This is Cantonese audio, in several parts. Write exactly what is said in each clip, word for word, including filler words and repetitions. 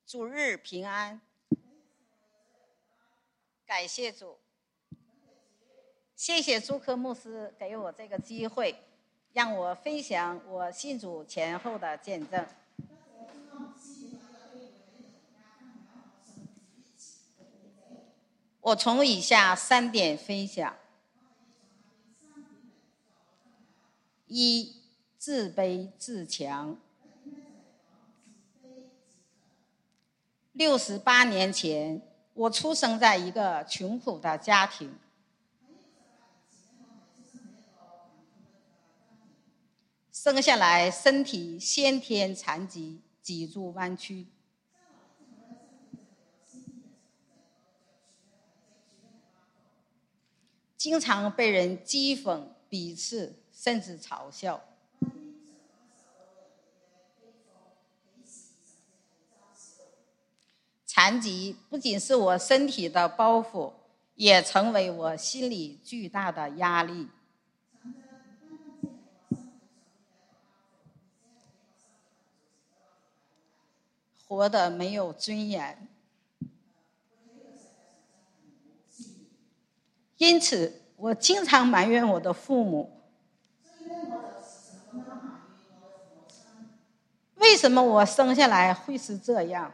主日平安，感谢主，谢谢朱科牧师给我这个机会，让我分享我信主前后的见证。我从以下三点分享：一、自卑自强。六十八年前，我出生在一个穷苦的家庭，生下来身体先天残疾，脊柱弯曲，经常被人讥讽、鄙视，甚至嘲笑。残疾不仅是我身体的包袱，也成为我心里巨大的压力。活得没有尊严，因此我经常埋怨我的父母，为什么我生下来会是这样？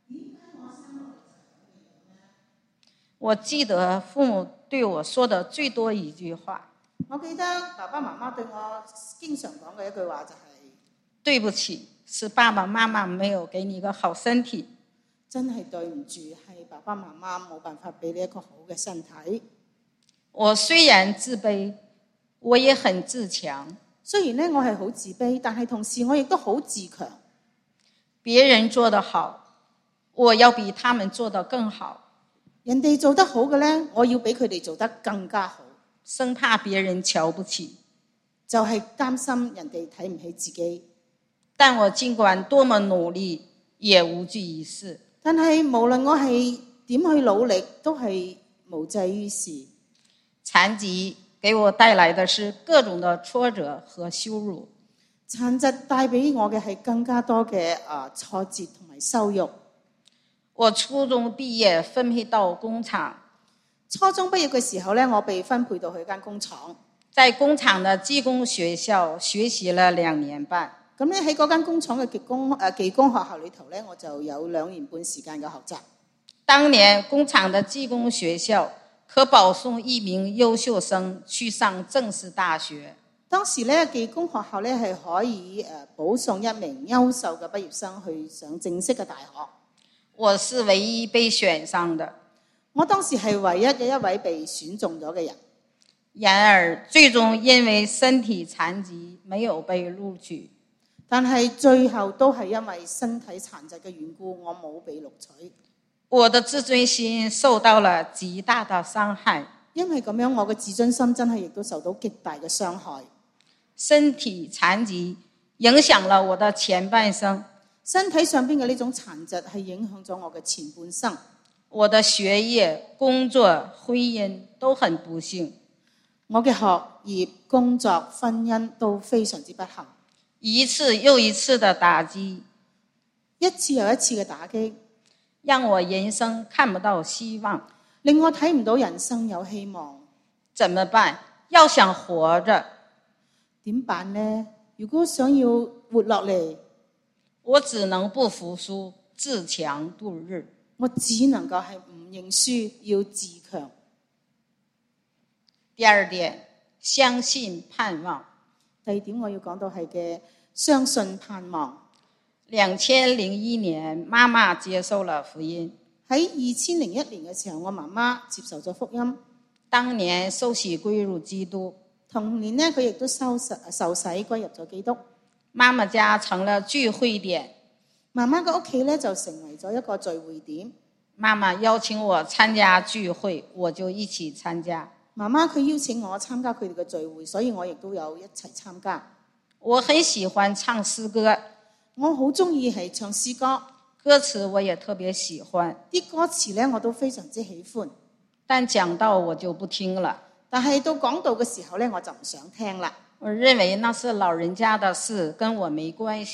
我記得父母對我說的最多一句話， 我記得爸爸媽媽對我經常講嘅一句話就係： 對不起，是爸爸媽媽沒有給你一個好身體。 真係對唔住，係爸爸媽媽冇辦法俾你一個好嘅身體。 我雖然自卑，我也很自強。 雖然呢，我係好自卑，但係同時我亦都好自強。 別人做得好，我要比他們做得更好。 人哋做得好嘅呢，我要比佢哋做得更加好， 生怕別人瞧不起， 就係擔心人哋睇唔起自己。 但我盡管多麼努力，也無濟於事。 但係無論我係點去努力，都係無濟於事。 殘疾給我帶來的是各種的挫折和羞辱。 殘疾帶俾我嘅係更加多嘅啊挫折同埋羞辱。 我初中畢業分配到工廠， 初中畢業嘅時候呢，我被分配到去一間工廠， 在工廠的技工學校學習了兩年半。 咁咧喺嗰間工廠嘅技工誒技工學校裏頭呢，我就有兩年半時間嘅學習。 當年工廠的技工學校可保送一名優秀生去上正式大學。 當時呢，技工學校呢係可以誒保送一名優秀嘅畢業生去上正式嘅大學。 我是唯一被選上的， 我當時係唯一嘅一位被選中咗嘅人。 然而最終因為身體殘疾沒有被錄取， 但係最後都係因為身體殘疾嘅緣故，我冇被錄取。 我的自尊心受到了極大的傷害， 因為咁樣我嘅自尊心真係亦都受到極大嘅傷害。 身體殘疾影響了我的前半生。 身體上邊嘅呢種殘疾係影響咗我嘅前半生。 我的學業、工作、婚姻都很不幸。 我嘅學業、工作、婚姻都非常之不幸。 一次又一次的打擊， 一次又一次嘅打擊， 讓我人生看不到希望， 令我睇唔到人生有希望。 怎麼辦？要想活着， 點辦呢？如果想要活落嚟， 我只能不服輸，自強度日。 我只能夠係唔認輸，要自強。 第二點，相信盼望。 第二點我要講到係嘅，相信盼望。 兩千零一年，媽媽接受了福音。 喺二千零一年嘅時候，我媽媽接受咗福音。 當年受洗歸入基督。 同年呢，佢亦都受洗受洗歸入咗基督。 媽媽家成了聚會點， 媽媽嘅屋企咧就成為咗一個聚會點。 媽媽邀請我參加聚會，我就一起參加。 媽媽佢邀請我參加佢哋嘅聚會，所以我亦都有一齊參加。 我很喜歡唱詩歌， 我好中意係唱詩歌， 歌詞我也特別喜歡， 啲歌詞咧我都非常之喜歡。 但講道我就不聽了， 但係到講道嘅時候咧，我就唔想聽啦。 我認為那是老人家的事，跟我沒關係。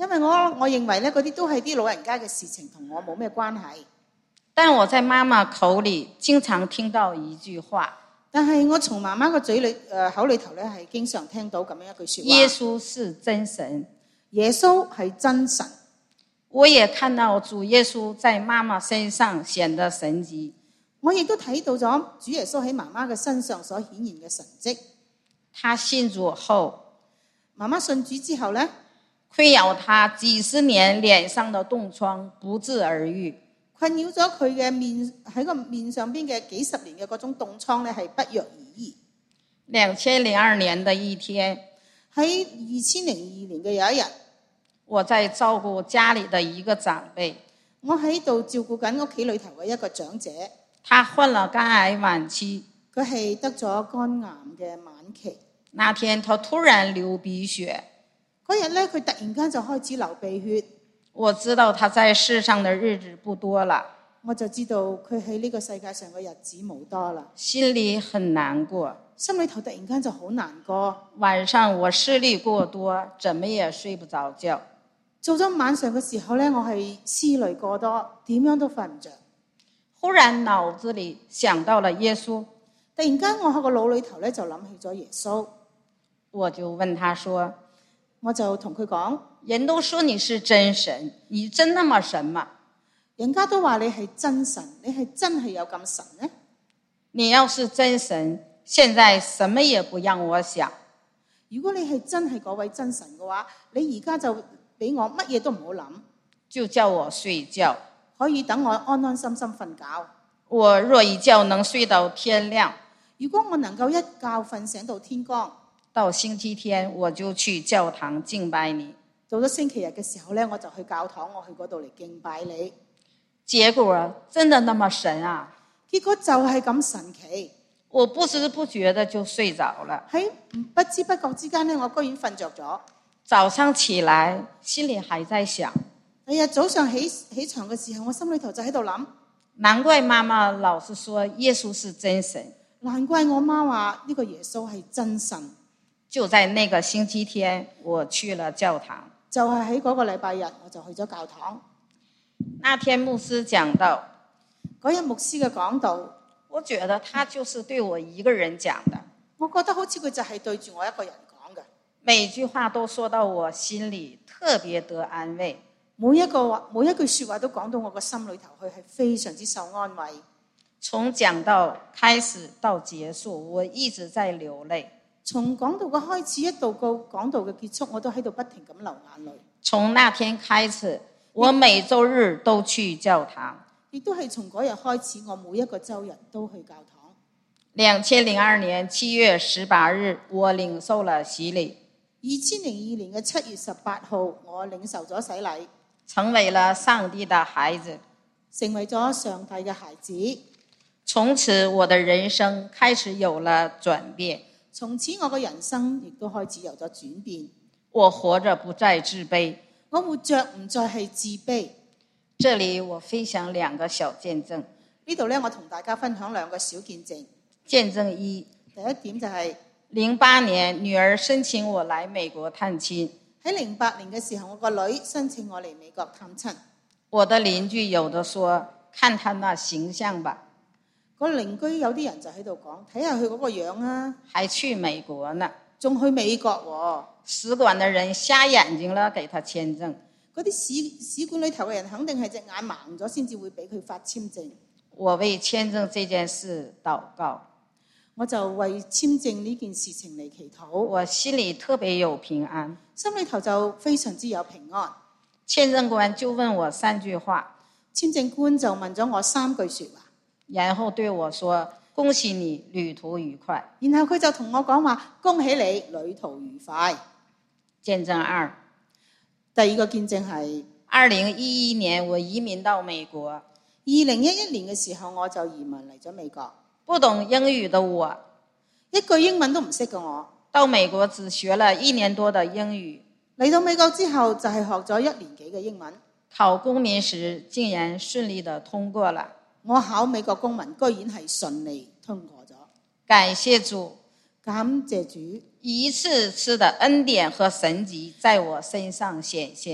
因為我我認為咧嗰啲都係啲老人家嘅事情，同我冇咩關係。 但我在媽媽口裏經常聽到一句話， 但係我從媽媽個嘴裏誒、呃、口裏頭咧係經常聽到咁樣一句説話： 耶穌是真神。 耶穌係真神。 我也看到主耶穌在媽媽身上顯的神蹟。 我亦都睇到咗主耶穌喺媽媽嘅身上所顯現嘅神蹟。 他信主後， 媽媽信主之後呢， 困擾他幾十年臉上的凍瘡不治而愈。 困擾咗佢嘅面喺個面上邊嘅幾十年嘅嗰種凍瘡咧係不藥而愈。 兩千零二年的一天， 喺二千零二年嘅有一日， 我在照顧家裏的一個長輩， 我喺度照顧緊屋企裏頭嘅一個長者。 他患了肝癌晚期， 佢係得咗肝癌嘅晚期。 那天他突然流鼻血， 嗰日咧佢突然間就開始流鼻血。 我知道他在世上的日子不多了， 我就知道佢喺呢個世界上嘅日子冇多啦， 心裏很難過， 心裏頭突然間就好難過。 晚上我思慮過多，怎麼也睡不着覺。 做咗晚上嘅時候咧，我係思慮過多，點樣都瞓唔着。 忽然腦子裏想到了耶穌， 突然間我喺個腦裏頭咧就諗起咗耶穌。 我就問他說， 我就同佢講， 人都說你是真神，你真那麼神嗎？ 人家都話你係真神，你係真係有咁神呢？ 你要是真神，現在什麼也不讓我想。 如果你係真係嗰位真神嘅話，你而家就俾我乜嘢都唔好諗， 就叫我睡覺， 可以等我安安心心瞓覺。 我若一覺能睡到天亮， 如果我能夠一覺瞓醒到天光， 到星期天我就去教堂敬拜你。 到咗星期日嘅時候咧，我就去教堂，我去嗰度嚟敬拜你。 結果真的那麼神啊！ 結果就係咁神奇， 我不知不覺的就睡着了。 喺不知不覺之間咧，我居然瞓着咗。 早上起來，心裏還在想， 第日早上起起床嘅時候，我心裏頭就喺度諗， 難怪媽媽老是說耶穌是真神， 難怪我媽話呢個耶穌係真神。 就在那個星期天，我去了教堂。 就係喺嗰個禮拜日，我就去咗教堂。 那天牧師講道， 嗰日牧師嘅講道， 我覺得他就是對我一個人講的， 我覺得好似佢就係對住我一個人講嘅， 每句話都說到我心裏，特別得安慰。 每一個話，每一句說話都講到我個心裏頭去，係非常之受安慰。 從講道開始到結束，我一直在流淚。 從講道嘅開始一度到講道嘅結束，我都喺度不停咁流眼淚。 從那天開始，我每週日都去教堂。 亦都係從嗰日開始，我每一個週日都去教堂。 兩千零二年七月十八日，我領受了洗禮。 二千零二年嘅七月十八號，我領受咗洗禮， 成為了上帝的孩子， 成為咗上帝嘅孩子。 從此我的人生開始有了轉變。 從此我嘅人生亦都開始有咗轉變。 我活着不再自卑， 我活着唔再係自卑。 這裏我分享兩個小見證。 呢度咧，我同大家分享兩個小見證。 見證一， 第一點就係零八年女兒申請我來美國探親。 喺零八年嘅時候，我個女申請我嚟美國探親。 我的鄰居有的說，看他那形象吧。 個鄰居有啲人就喺度講，睇下佢嗰個樣啊， 還去美國呢， 仲去美國喎。 使館的人瞎眼睛了，給他簽證。 嗰啲使使館裏頭嘅人肯定係隻眼盲咗，先至會俾佢發簽證。 我為簽證這件事禱告， 我就為簽證呢件事情嚟祈禱。 我心裏特別有平安， 心裏頭就非常之有平安。 簽證官就問我三句話， 簽證官就問咗我三句說話， 然後對我說：恭喜你，旅途愉快。 然後佢就同我講話：恭喜你，旅途愉快。 見證二， 第二個見證係二零一一年我移民到美國。 二零一一年嘅時候，我就移民嚟咗美國。 不懂英語的我， 一句英文都唔識嘅我， 到美國只學了一年多的英語。 嚟到美國之後就係學咗一年幾嘅英文。 考公民時竟然順利的通過了。 我考美國公民居然係順利通過咗。 感謝主， 感謝主， 一次次的恩典和神蹟在我身上顯現。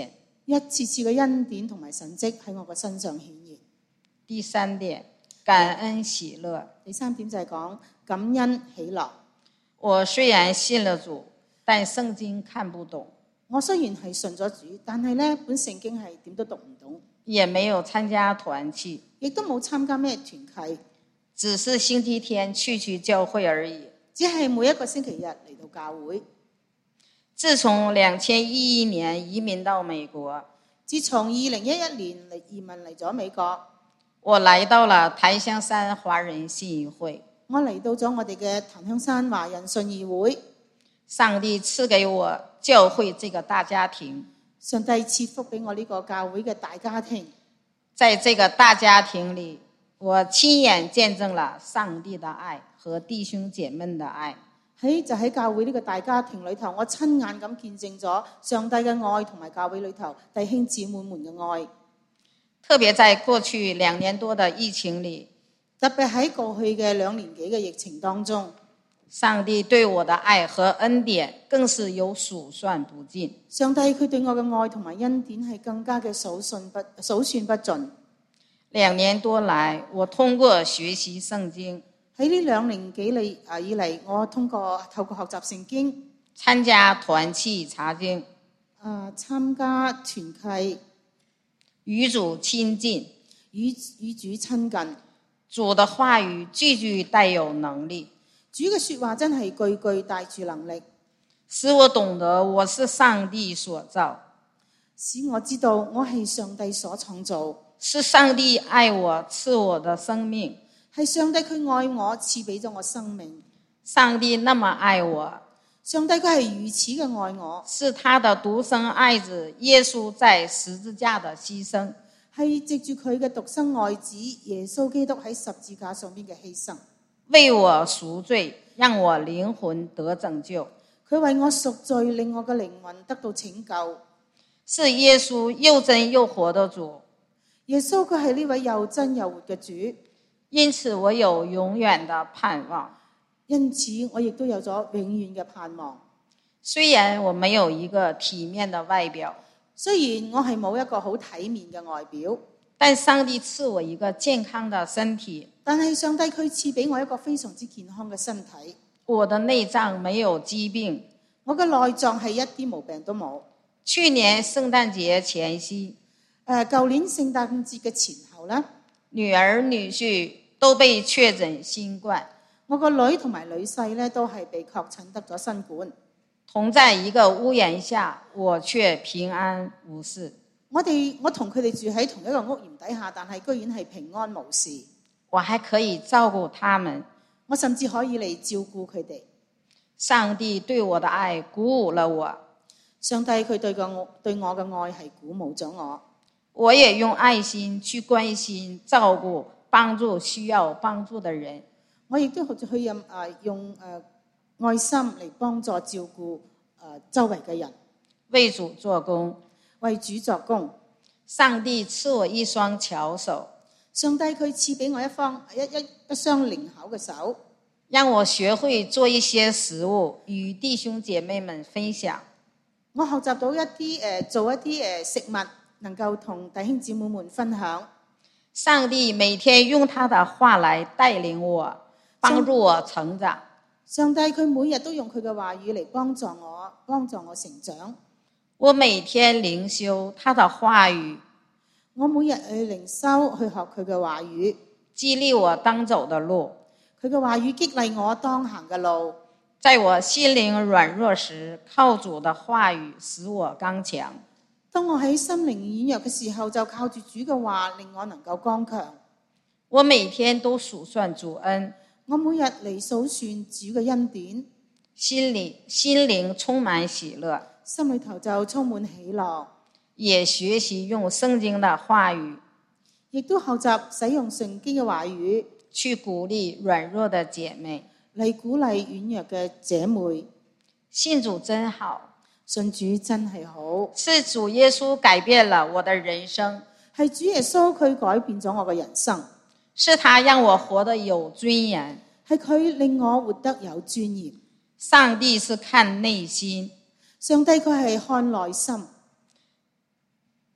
一次次嘅恩典同埋神蹟喺我嘅身上顯現。 第三點，感恩喜樂。 第三點就係講感恩喜樂。 我雖然信了主，但聖經看不懂。 我雖然係信咗主，但係呢本聖經係點都讀唔懂， 也沒有參加團契， 亦都冇參加咩團契， 只是星期天去去教會而已。 只係每一個星期日嚟到教會。 自從兩千一一年移民到美國， 自從二零一一年嚟移民嚟咗美國， 我來到了檀香山華人信義會。 我嚟到咗我哋嘅檀香山華人信義會。 上帝賜給我教會這個大家庭， 上帝賜福俾我呢個教會嘅大家庭。 在這個大家庭裏，我親眼見證了上帝的愛和弟兄姐妹的愛。 喺就喺教會呢個大家庭裏頭，我親眼咁見證咗上帝嘅愛同埋教會裏頭弟兄姊妹們嘅愛。 特別在過去兩年多的疫情裏， 特別喺過去嘅兩年幾嘅疫情當中， 上帝對我的愛和恩典更是有數算不盡。 上帝佢對我嘅愛同埋恩典係更加嘅數算不數算不盡。 兩年多來，我通過學習聖經， 喺呢兩年幾嚟啊以嚟，我通過透過學習聖經， 參加團契查經， 啊參加團契， 與主親近， 與與主親近。 主的話語句句帶有能力， 主嘅說話真係句句帶住能力， 使我懂得我是上帝所造， 使我知道我係上帝所創造， 是上帝愛我賜我的生命， 係上帝佢愛我賜俾咗我生命。 上帝那麼愛我， 上帝佢係如此嘅愛我， 是他的獨生愛子耶穌在十字架的犧牲， 係藉住佢嘅獨生愛子耶穌基督喺十字架上邊嘅犧牲， 為我贖罪，讓我靈魂得拯救。 佢為我贖罪，令我嘅靈魂得到拯救。 是耶穌又真又活的主， 耶穌佢係呢位又真又活嘅主， 因此我有永遠的盼望。 因此我亦都有咗永遠嘅盼望。 雖然我沒有一個體面的外表， 雖然我係冇一個好體面嘅外表， 但上帝賜我一個健康的身體， 但係上帝佢賜俾我一個非常之健康嘅身體。 我的內臟沒有疾病， 我嘅內臟係一啲毛病都冇。 去年聖誕節前夕， 誒，舊年聖誕節嘅前後呢， 女兒女婿都被確診新冠， 我個女同埋女婿咧都係被確診得咗新冠。 同在一個屋檐下，我卻平安無事。 我哋我同佢哋住喺同一個屋檐底下，但係居然係平安無事。 我還可以照顧他們， 我甚至可以嚟照顧佢哋。 上帝對我的愛鼓舞了我， 上帝佢對個對我嘅愛係鼓舞咗我。 我也用愛心去關心、照顧、幫助需要幫助的人。 我亦都去用誒用誒愛心嚟幫助照顧誒周圍嘅人， 為主做工， 為主作工。 上帝賜我一雙巧手， 上帝佢賜俾我一方一一一雙靈巧嘅手， 讓我學會做一些食物與弟兄姐妹們分享。 我學習到一啲誒做一啲誒食物，能夠同弟兄姊妹們分享。 上帝每天用他的話來帶領我，幫助我成長。 上帝佢每日都用佢嘅話語嚟幫助我，幫助我成長。 我每天靈修他的話語， 我每日去靈修去學佢嘅話語， 激勵我當走的路。 佢嘅話語激勵我當行嘅路。 在我心靈軟弱時，靠主的話語使我剛強。 當我喺心靈軟弱嘅時候，就靠住主嘅話令我能夠剛強。 我每天都數算主恩， 我每日嚟數算主嘅恩典， 心裡心靈充滿喜樂， 心裏頭就充滿喜樂。 也學習用聖經的話語， 亦都學習使用聖經嘅話語去鼓勵軟弱的姐妹， 嚟鼓勵軟弱嘅姐妹。 信主真好， 信主真係好， 是主耶穌改變了我的人生， 係主耶穌佢改變咗我嘅人生， 是他讓我活得有尊嚴， 係佢令我活得有尊嚴。 上帝是看內心， 上帝佢係看內心。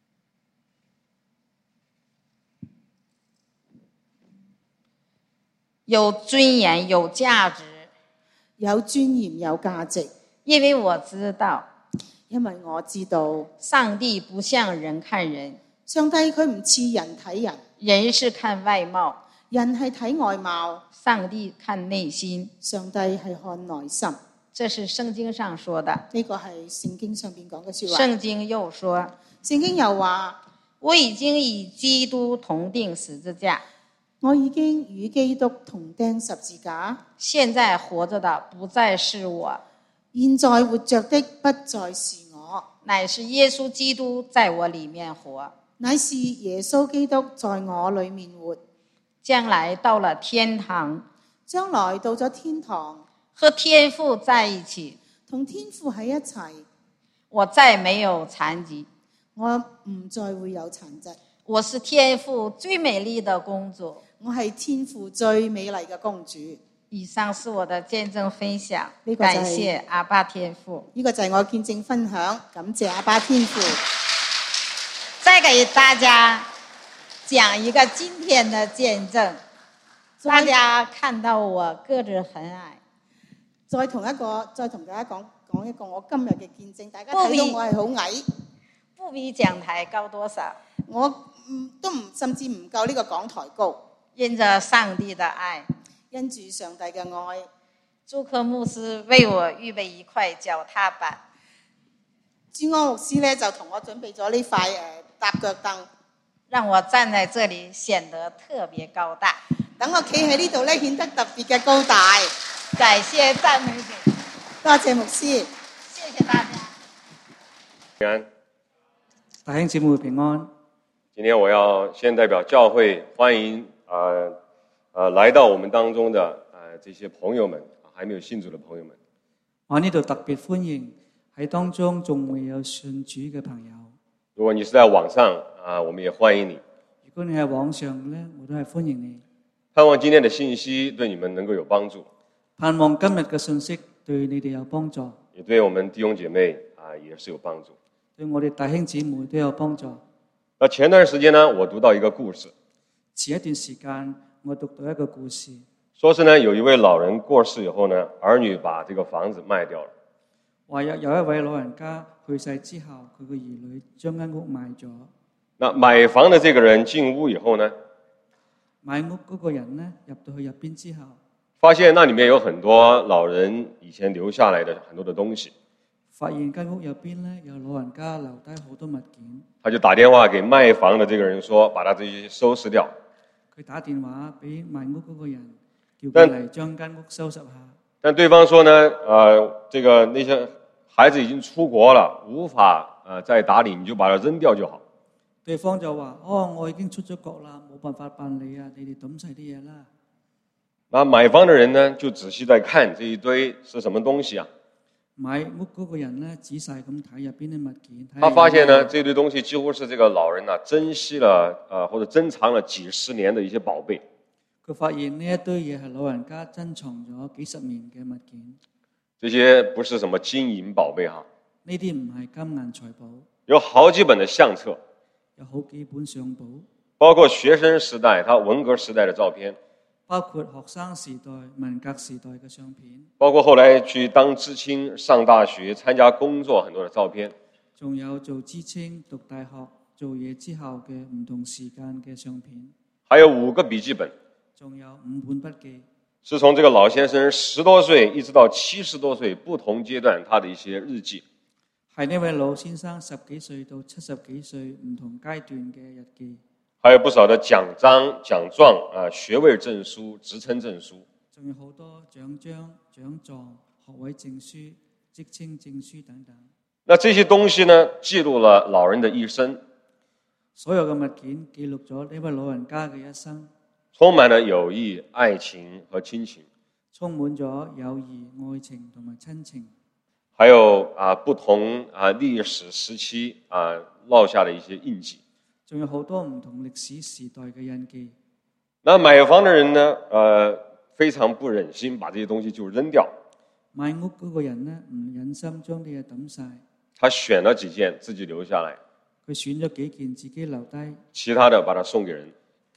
有尊嚴有價值， 有尊嚴有價值。 因為我知道， 因為我知道上帝不像人看人， 上帝佢唔似人睇人， 人是看外貌， 人係睇外貌， 上帝看內心。 上帝係看內心。 這是聖經上說的。 呢個係聖經上邊講嘅說話。 聖經又說， 聖經又話， 我已經與基督同釘十字架， 我已經與基督同釘十字架。 現在活着的不再是我， 現在活着的不再是我， 乃是耶穌基督在我裡面活， 乃是耶穌基督在我裡面活。 將來到了天堂， 將來到咗天堂， 和天父在一起， 同天父喺一齊， 我再沒有殘疾， 我唔再會有殘疾。 我是天父最美麗的公主， 我係天父最美麗嘅公主。 以上是我的見證分享， 呢個就係感謝阿爸天父。 呢個就係我見證分享，感謝阿爸天父。 再給大家講一個今天的見證，大家看到我個子很矮， 再同一個，再同大家講講一個我今日嘅見證，大家睇到我係好矮， 不比講台高多少， 我唔都唔甚至唔夠呢個講台高。 因着上帝的愛， 因住上帝嘅愛， 朱科牧師為我預備一塊腳踏板， 朱安牧師咧就同我準備咗呢塊誒搭腳凳， 讓我站在這裡顯得特別高大。 等我企喺呢度咧顯得特別嘅高大。 感謝讚美主， 多謝牧師， 謝謝大家。 平安， 弟兄姊妹平安。 今天我要先代表教會歡迎呃呃來到我們當中的呃這些朋友們，還沒有信主的朋友們。 我呢度特別歡迎喺當中仲未有信主嘅朋友。 如果你是在網上啊、呃，我們也歡迎你。 如果你喺網上咧，我都係歡迎你。 盼望今天的信息對你們能夠有幫助， 盼望今日嘅信息對你哋有幫助， 也對我們弟兄姐妹啊、呃、也是有幫助， 對我哋弟兄姊妹都有幫助。 那前段時間呢，我讀到一個故事， 前一段時間我讀到一個故事， 說是呢有一位老人過世以後呢，兒女把這個房子賣掉了。 話有有一位老人家去世之後，佢個兒女將間屋賣咗。 那買房的這個人進屋以後呢， 買屋嗰個人呢入到去入邊之後， 發現那裡面有很多老人以前留下來的很多的東西， 發現間屋入邊呢有老人家留低好多物件。 他就打電話給賣房的這個人說，把他這些收拾掉。 佢打電話俾賣屋嗰個人，叫佢嚟將間屋收拾下。 但對方說呢，呃，這個那些孩子已經出國了，無法呃再打理，你就把它扔掉就好。 對方就話：哦，我已經出咗國啦，冇辦法辦理啊，你哋抌晒啲嘢啦。 那買房的人呢，就仔細在看這一堆是什麼東西啊？ 買屋嗰個人呢，仔細咁睇入邊啲物件。 他發現呢，這堆東西幾乎是這個老人啊珍惜了，呃或者珍藏了幾十年的一些寶貝。 佢發現呢一堆嘢係老人家珍藏咗幾十年嘅物件。 這些不是什麼金銀寶貝哈， 呢啲唔係金銀財寶， 有好幾本的相冊， 有好幾本相簿， 包括學生時代他文革時代的照片， 包括學生時代、文革時代嘅相片， 包括後來去當知青、上大學、參加工作很多的照片， 仲有做知青、讀大學、做嘢之後嘅唔同時間嘅相片， 還有五個筆記本， 仲有五本筆記， 是從這個老先生十多歲一直到七十多歲不同階段他的一些日記。 係呢位老先生十幾歲到七十幾歲唔同階段嘅日記， 還有不少的獎章、獎狀啊、學位證書、職稱證書， 仲有好多獎章、獎狀、學位證書、職稱證書等等。 那這些東西呢，記錄了老人的一生， 所有嘅物件記錄咗呢位老人家嘅一生， 充滿了友誼、愛情和親情， 充滿咗友誼、愛情同埋親情。 還有啊不同啊歷史時期啊落下的一些印記， 仲有好多唔同歷史時代嘅印記。 那買房的人呢，呃非常不忍心把這些東西就扔掉。 買屋嗰個人呢，唔忍心將啲嘢抌晒， 他選了幾件自己留下來， 佢選咗幾件自己留低， 其他的把它送給人。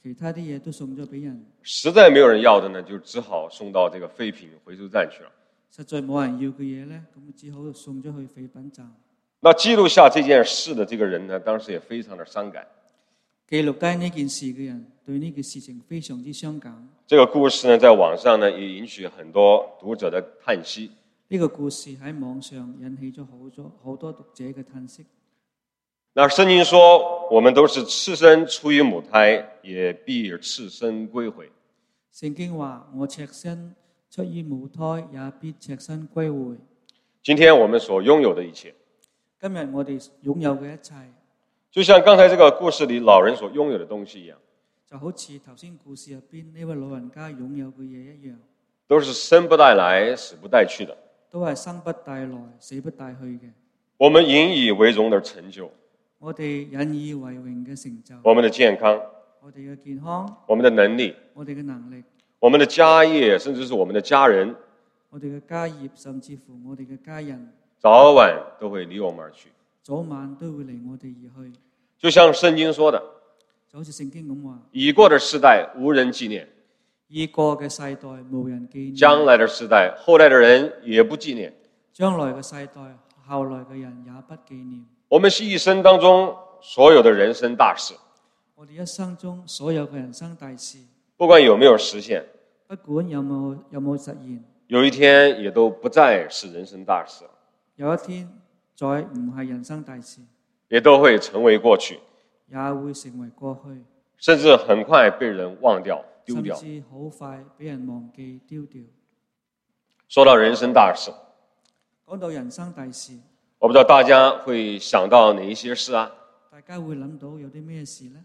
其他啲嘢都送咗俾人。 實在沒有人要的呢，就只好送到這個廢品回收站去了。 實在冇人要嘅嘢咧，咁只好送咗去廢品站。 那記錄下這件事的這個人呢，當時也非常的傷感。 記錄低呢件事嘅人對呢件事情非常之傷感。 這個故事呢，在網上呢也引起很多讀者的嘆息。 呢個故事喺網上引起咗好多好多讀者嘅嘆息。 那聖經說，我們都是赤身出於母胎，也必赤身歸回。 聖經話：我赤身出於母胎，也必赤身歸回。 今天我們所擁有的一切， 今日我哋擁有嘅一切， 就像剛才這個故事裏老人所擁有的東西一樣， 就好似頭先故事入邊呢位老人家擁有嘅嘢一樣， 都是生不帶來，死不帶去的， 都係生不帶來，死不帶去嘅。 我們引以為榮的成就， 我哋引以為榮嘅成就， 我們的健康， 我哋嘅健康， 我們的能力， 我哋嘅能力， 我們的家業，甚至是我們的家人， 我哋嘅家業，甚至乎我哋嘅家人， 早晚都會離我們而去。 早晚都會離我哋而去。 就像聖經說的， 就好似聖經咁話： 已過的世代無人紀念， 已過嘅世代無人紀念， 將來的世代後來的人也不紀念， 將來嘅世代後來嘅人也不紀念。 我們是一生當中所有的人生大事， 我哋一生中所有嘅人生大事， 不管有沒有實現， 不管有冇有冇實現， 有一天也都不再是人生大事， 有一天再唔係人生大事， 也都會成為過去， 也會成為過去， 甚至很快被人忘掉丟掉。 甚至好快俾人忘記丟掉。 說到人生大事， 講到人生大事， 我不知道大家會想到哪一些事啊？ 大家會諗到有啲咩事呢？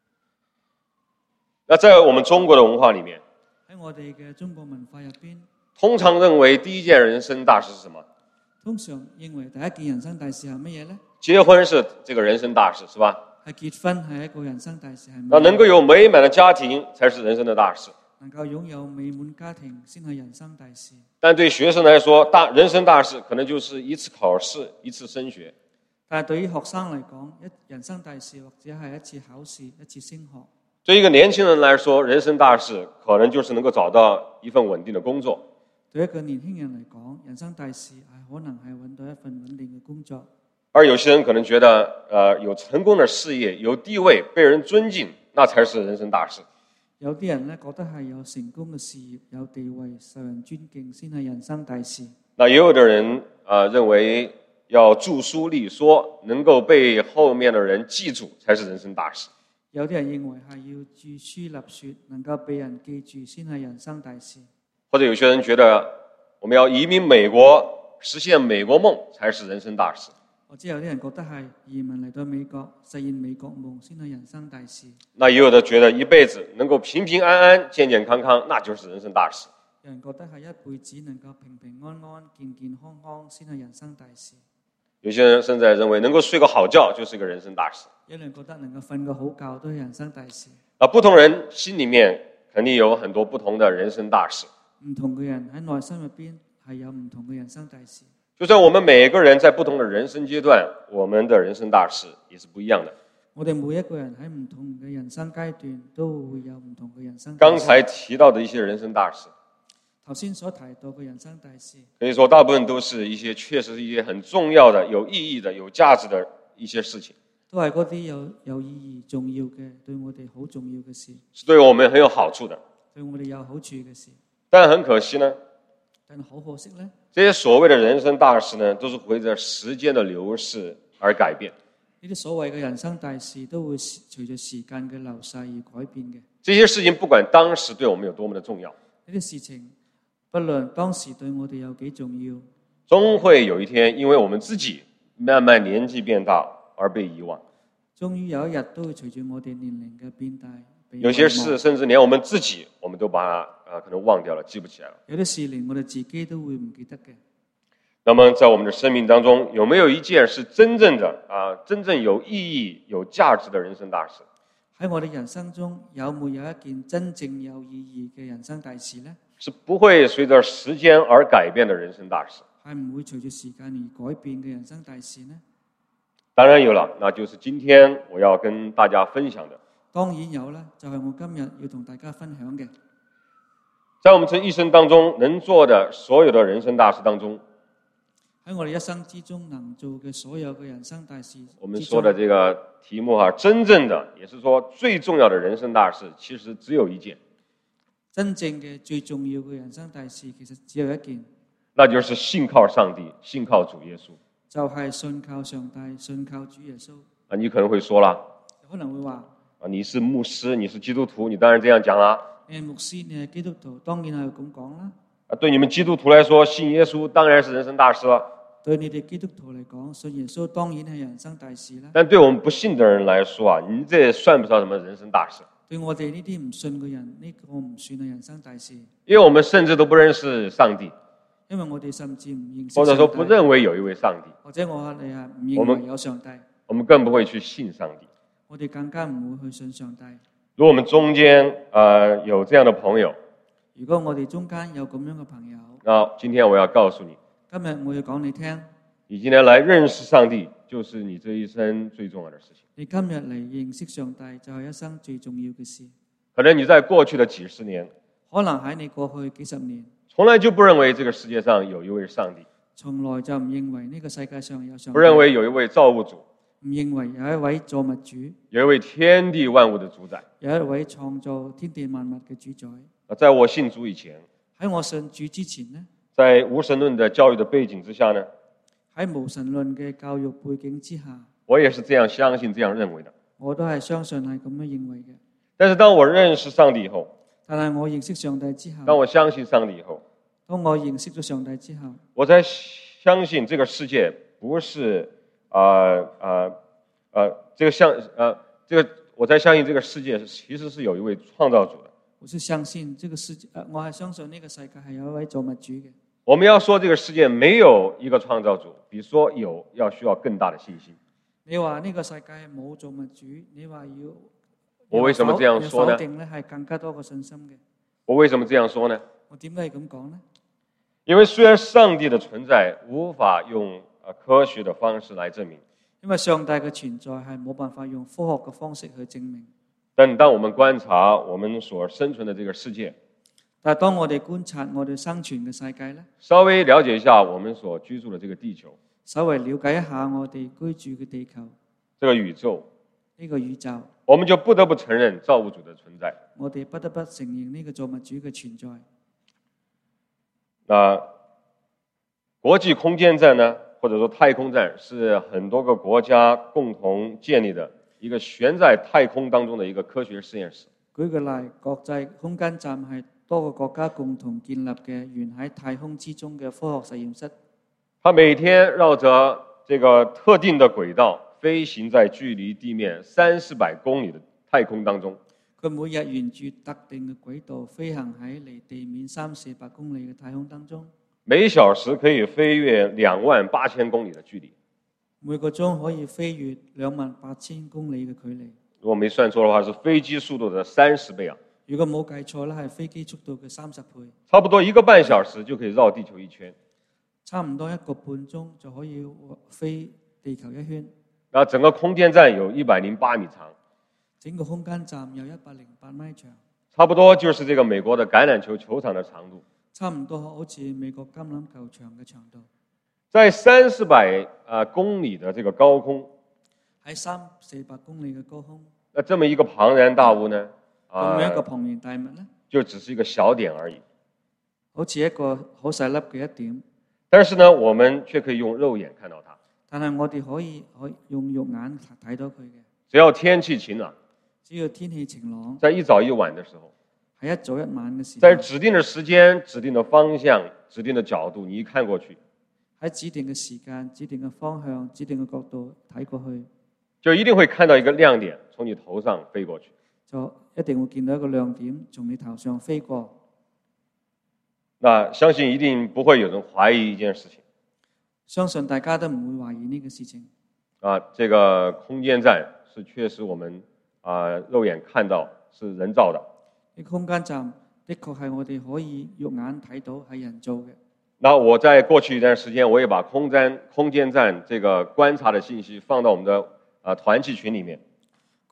那在我們中國的文化裡面， 喺我哋嘅中國文化入邊， 通常認為第一件人生大事是什麼？ 通常認為第一件人生大事係乜嘢呢？ 結婚是這個人生大事，是吧？ 係結婚係一個人生大事，係那能夠有美滿的家庭才是人生的大事。 能夠擁有美滿家庭先係人生大事。 但對學生來說，大人生大事可能就是一次考試，一次升學。 但係對於學生嚟講，一人生大事或者係一次考試，一次升學。 對一個年輕人來說，人生大事可能就是能夠找到一份穩定的工作。 對一個年輕人嚟講，人生大事係可能係揾到一份穩定嘅工作。 而有些人可能覺得，呃，有成功的事業、有地位、被人尊敬，那才是人生大事。 有啲人咧覺得係有成功嘅事業、有地位、受人尊敬先係人生大事。 那也有的人啊、呃，認為要著書立說，能夠被後面的人記住，才是人生大事。 有啲人認為係要著書立說，能夠被人記住先係人生大事。 或者有些人覺得，我們要移民美國，實現美國夢，才是人生大事。 或者有啲人覺得係移民嚟到美國，實現美國夢先係人生大事。 那也有的覺得一輩子能夠平平安安、健健康康，那就是人生大事。 有人覺得係一輩子能夠平平安安、健健康康先係人生大事。 有些人甚至認為能夠睡個好覺就是一個人生大事。 有人覺得能夠瞓個好覺都係人生大事。 啊，不同人心裡面肯定有很多不同的人生大事。 唔同嘅人喺內心入邊係有唔同嘅人生大事。 就算我們每個人在不同的人生階段，我們的人生大事也是不一樣的。 我哋每一個人喺唔同嘅人生階段都會有唔同嘅人生大事。 剛才提到的一些人生大事， 頭先所提到嘅人生大事， 可以說大部分都是一些確實是一些很重要的、有意義的、有價值的一些事情， 都係嗰啲有有意義、重要嘅，對我哋好重要嘅事， 是對我們很有好處的。 對我哋有好處嘅事。 但很可惜呢， 但係好可惜呢， 這些所謂的人生大事呢，都是隨着時間的流逝而改變。 呢啲所謂嘅人生大事都會隨着時間嘅流逝而改變嘅。 這些事情不管當時對我們有多麼的重要， 呢啲事情不論當時對我哋有幾重要， 終會有一天因為我們自己慢慢年紀變大而被遺忘。 終於有一日都會隨住我哋年齡嘅變大。 有些事甚至連我們自己我們都把它、呃、可能忘掉了，記不起來了。 有啲事連我哋自己都會唔記得嘅。 那麼在我們的生命當中，有沒有一件是真正的啊、呃，真正有意義、有價值的人生大事？ 喺我哋人生中有冇有一件真正有意義嘅人生大事呢？ 是不會隨着時間而改變的人生大事。 係唔會隨住時間而改變嘅人生大事呢？ 當然有了，那就是今天我要跟大家分享的。 當然有啦，就係我今日要同大家分享嘅。 在我們這一生當中能做的所有的人生大事當中， 喺我哋一生之中能做嘅所有嘅人生大事， 我們說的這個題目哈，真正的也是說最重要的人生大事，其實只有一件。 真正嘅最重要嘅人生大事，其實只有一件， 那就是信靠上帝，信靠主耶穌。 就係信靠上帝，信靠主耶穌。 啊，你可能會說啦， 可能會話啊，你是牧師，你是基督徒，你當然這樣講啦。 你係牧師，你係基督徒，當然係咁講啦。 啊，對你們基督徒來說，信耶穌當然是人生大事了。 對你哋基督徒嚟講，信耶穌當然係人生大事啦。 但對我們不信的人來說啊，你這算不上什麼人生大事。 對我哋呢啲唔信嘅人，呢個唔算係人生大事。 因為我們甚至都不認識上帝， 因為我哋甚至唔認識上帝， 或者說不認為有一位上帝， 或者我哋係唔認為有上帝， 我們更不會去信上帝。 我哋更加唔會去信上帝。 如果我們中間呃有這樣的朋友， 如果我哋中間有咁樣嘅朋友， 那今天我要告訴你， 今日我要講你聽， 你今天來認識上帝，就是你這一生最重要的事情。 你今日嚟認識上帝就係一生最重要嘅事。 可能你在過去的幾十年， 可能喺你過去幾十年， 從來就不認為這個世界上有一位上帝， 從來就唔認為呢個世界上有上帝， 不認為有一位造物主， 唔認為有一位造物主， 有一位天地萬物的主宰， 有一位創造天地萬物嘅主宰。 在我信主以前， 喺我信主之前呢， 在無神論的教育的背景之下呢， 喺無神論嘅教育背景之下， 我也是這樣相信、這樣認為的。 我都係相信係咁樣認為嘅。 但是當我認識上帝以後， 但係我認識上帝之後， 當我相信上帝以後， 當我認識咗上帝之後， 我才相信這個世界不是啊啊啊，這個相呃這個我才相信這個世界其實是有一位創造主的。 我是相信這個世界，我係相信呢個世界係有一位造物主嘅。 我們要說這個世界沒有一個創造主，比說有要需要更大的信心。 你話呢個世界係冇造物主，你話要我為什麼這樣說呢？ 否定咧係更加多個信心嘅。 我為什麼這樣說呢？ 我點解咁講呢？ 因為雖然上帝的存在無法用科學的方式來證明， 因為上帝嘅存在係冇辦法用科學嘅方式去證明。 但當我們觀察我們所生存的這個世界， 但係當我哋觀察我哋生存嘅世界咧， 稍微了解一下我們所居住的這個地球， 稍微了解一下我哋居住嘅地球， 這個宇宙， 呢個宇宙， 我們就不得不承認造物主的存在。 我哋不得不承認呢個造物主嘅存在。 那國際空間站呢，或者說太空站，是很多個國家共同建立的一個懸在太空當中的一個科學實驗室。 舉個例，國際空間站係多個國家共同建立嘅懸喺太空之中嘅科學實驗室。 它每天繞着這個特定的軌道飛行在距離地面三四百公里的太空當中。 佢每日沿住特定嘅軌道飛行喺離地面三四百公里嘅太空當中。 每小時可以飛越兩萬八千公里的距離。 每個鐘可以飛越兩萬八千公里嘅距離。 如果沒算錯的話，是飛機速度的三十倍啊！ 如果冇計錯咧，係飛機速度嘅三十倍。 差不多一個半小時就可以繞地球一圈。 差唔多一個半鐘就可以飛地球一圈。 那整個空間站有一百零八米長。 整個空間站有一百零八米長。 差不多就是這個美國的橄欖球球場的長度。 差唔多好似美國橄欖球場嘅長度。 在三四百啊公里的這個高空， 喺三四百公里嘅高空， 那這麼一個龐然大物呢？ 咁樣一個龐然大物呢， 就只是一個小點而已， 好似一個好細粒嘅一點。 但是呢，我們卻可以用肉眼看到它。 但係我哋可以可以用肉眼睇到佢嘅。 只要天氣晴朗， 只要天氣晴朗， 在一早一晚的時候， 喺一早一晚嘅時候， 在指定的時間、指定的方向、指定的角度，你一看過去， 喺指定嘅時間、指定嘅方向、指定嘅角度睇過去， 就一定會看到一個亮點從你頭上飛過去， 就一定會見到一個亮點從你頭上飛過。 那相信一定不會有人懷疑一件事情， 相信大家都唔會懷疑呢個事情。 啊，這個空間站是確實我們啊肉眼看到是人造的。 呢個空間站的確係我哋可以肉眼睇到係人造嘅。 那我在過去一段時間，我也把空間空間站這個觀察的信息放到我們的啊團契群裡面。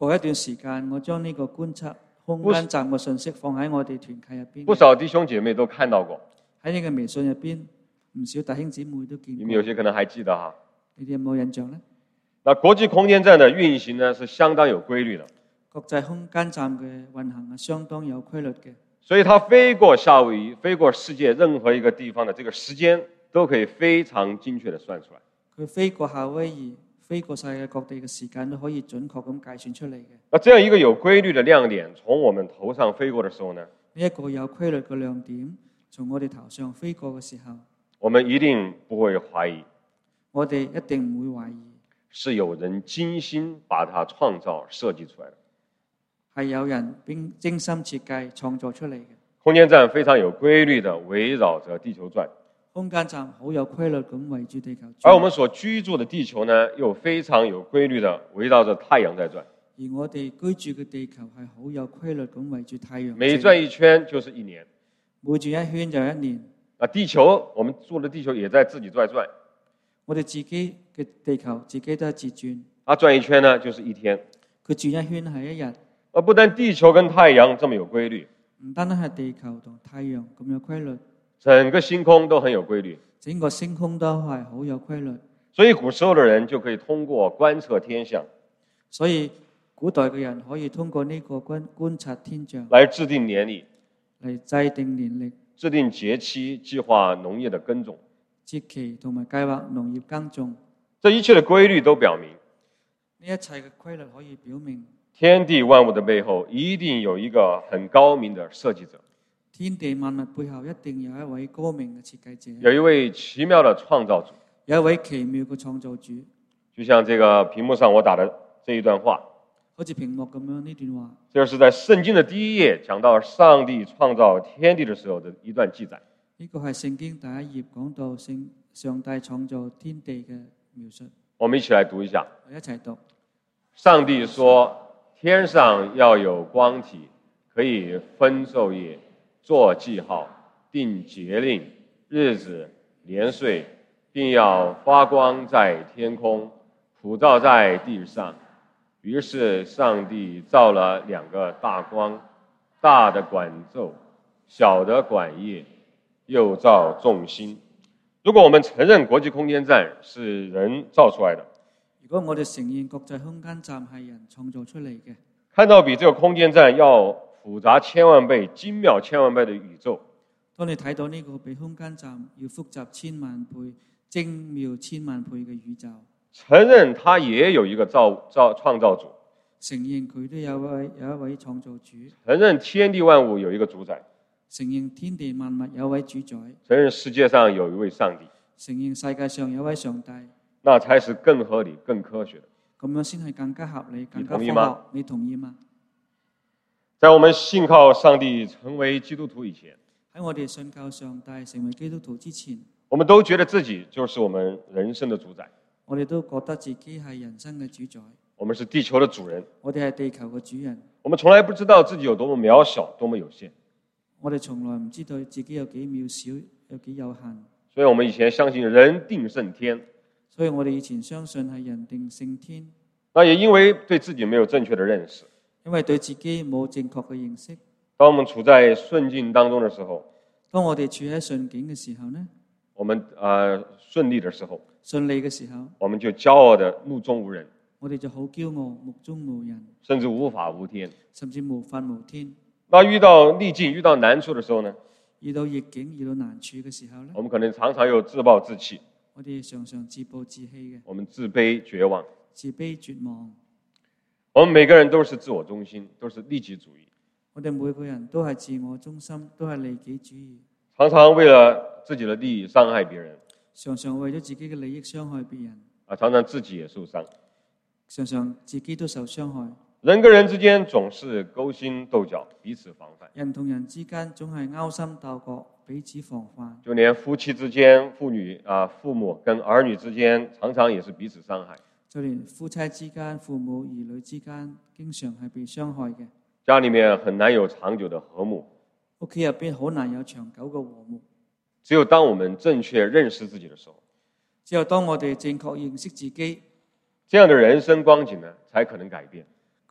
過一段時間，我將呢個觀察空間站嘅信息放喺我哋團契入邊。 不少弟兄姐妹都看到過。 喺呢個微信入邊，唔少弟兄姊妹都見過。 你們有些可能還記得哈？ 你哋有冇印象呢？ 那國際空間站的運行呢，是相當有規律的。 國際空間站嘅運行係相當有規律嘅。 所以它飛過夏威夷、飛過世界任何一個地方的這個時間，都可以非常精確地算出來。 佢飛過夏威夷、飛過世界各地嘅時間都可以準確咁計算出嚟嘅。 那這樣一個有規律的亮點，從我們頭上飛過的時候呢？ 呢一個有規律嘅亮點，從我哋頭上飛過嘅時候， 我們一定不會懷疑。 我哋一定唔會懷疑， 是有人精心把它創造設計出來的。 係有人並精心設計創造出嚟嘅。 空間站非常有規律地圍繞着地球轉。 空間站好有規律咁圍住地球轉。 而我們所居住的地球呢，又非常有規律地圍繞着太陽在轉。 而我哋居住嘅地球係好有規律咁圍住太陽。 每轉一圈就是一年。 每轉一圈就一年。 啊，地球我們住的地球也在自己在轉。 我哋自己嘅地球自己都係自轉。 啊，轉一圈呢就是一天。 佢轉一圈係一日。 而不但地球跟太陽這麼有規律， 唔單單係地球同太陽咁有規律， 整個星空都很有規律。 整個星空都係好有規律。 所以古時候的人就可以通過觀測天象， 所以古代嘅人可以通過呢個觀觀察天象來制定年曆， 嚟制定年曆， 制定節期，計劃農業的耕種， 節期同埋計劃農業耕種。 這一切的規律都表明， 呢一切嘅規律可以表明， 天地萬物的背後一定有一個很高明的設計者。 天地萬物背後一定有一位高明嘅設計者， 有一位奇妙的創造主， 有一位奇妙嘅創造主。 就像這個屏幕上我打的這一段話， 好似屏幕咁樣呢段話， 這是在聖經的第一頁講到上帝創造天地的時候的一段記載。 呢個係聖經第一頁講到聖上帝創造天地嘅描述。 我們一起來讀一下， 我一齊讀。 上帝說，天上要有光體，可以分晝夜，做記號，定節令、日子、年歲，並要發光在天空，普照在地上。於是上帝造了兩個大光，大的管晝，小的管夜，又造眾星。如果我們承認國際空間站是人造出來的， 如果我哋承認國際空間站係人創造出嚟嘅， 看到比這個空間站要複雜千萬倍、精妙千萬倍的宇宙， 當你睇到呢個比空間站要複雜千萬倍、精妙千萬倍嘅宇宙， 承認它也有一個造造創造主， 承認佢都有一位有一位創造主， 承認天地萬物有一個主宰， 承認天地萬物有一位主宰， 承認世界上有一位上帝， 承認世界上有一位上帝， 那才是更合理、更科學的。 咁樣先係更加合理、更加科學。 你同意嗎？ 你同意嗎？ 在我們信靠上帝成為基督徒以前， 喺我哋信靠上帝成為基督徒之前， 我們都覺得自己就是我們人生的主宰， 我哋都覺得自己係人生嘅主宰， 我們是地球的主人， 我哋係地球嘅主人。 我們從來不知道自己有多麼渺小、多麼有限， 我哋從來唔知道自己有幾渺小、有幾有限。 所以我們以前相信人定勝天， 所以我哋以前相信係人定勝天。 那也因為對自己沒有正確的認識， 因為對自己冇正確嘅認識。 當我們處在順境當中的時候， 當我哋處喺順境嘅時候呢， 我們呃順利的時候， 順利嘅時候， 我們就驕傲的目中無人， 我哋就好驕傲，目中無人， 甚至無法無天。 甚至無法無天。 那遇到逆境、遇到難處的時候呢， 遇到逆境、遇到難處嘅時候呢， 我們可能常常又自暴自棄， 我哋常常自暴自棄嘅， 我們自卑絕望， 自卑絕望。 我們每個人都是自我中心，都是利己主義， 我哋每個人都係自我中心，都係利己主義， 常常為了自己的利益傷害別人， 常常為咗自己嘅利益傷害別人， 啊，常常自己也受傷， 常常自己都受傷害。 人跟人之間總是勾心鬥角，彼此防範。 人同人之間總係勾心鬥角，彼此防範。 就連夫妻之間、父女啊、父母跟兒女之間，常常也是彼此傷害。 就連夫妻之間、父母兒女之間，經常係被傷害嘅。 家裡面很難有長久的和睦， 屋企入邊好難有長久嘅和睦。 只有當我們正確認識自己的時候， 只有當我哋正確認識自己， 這樣的人生光景呢，才可能改變。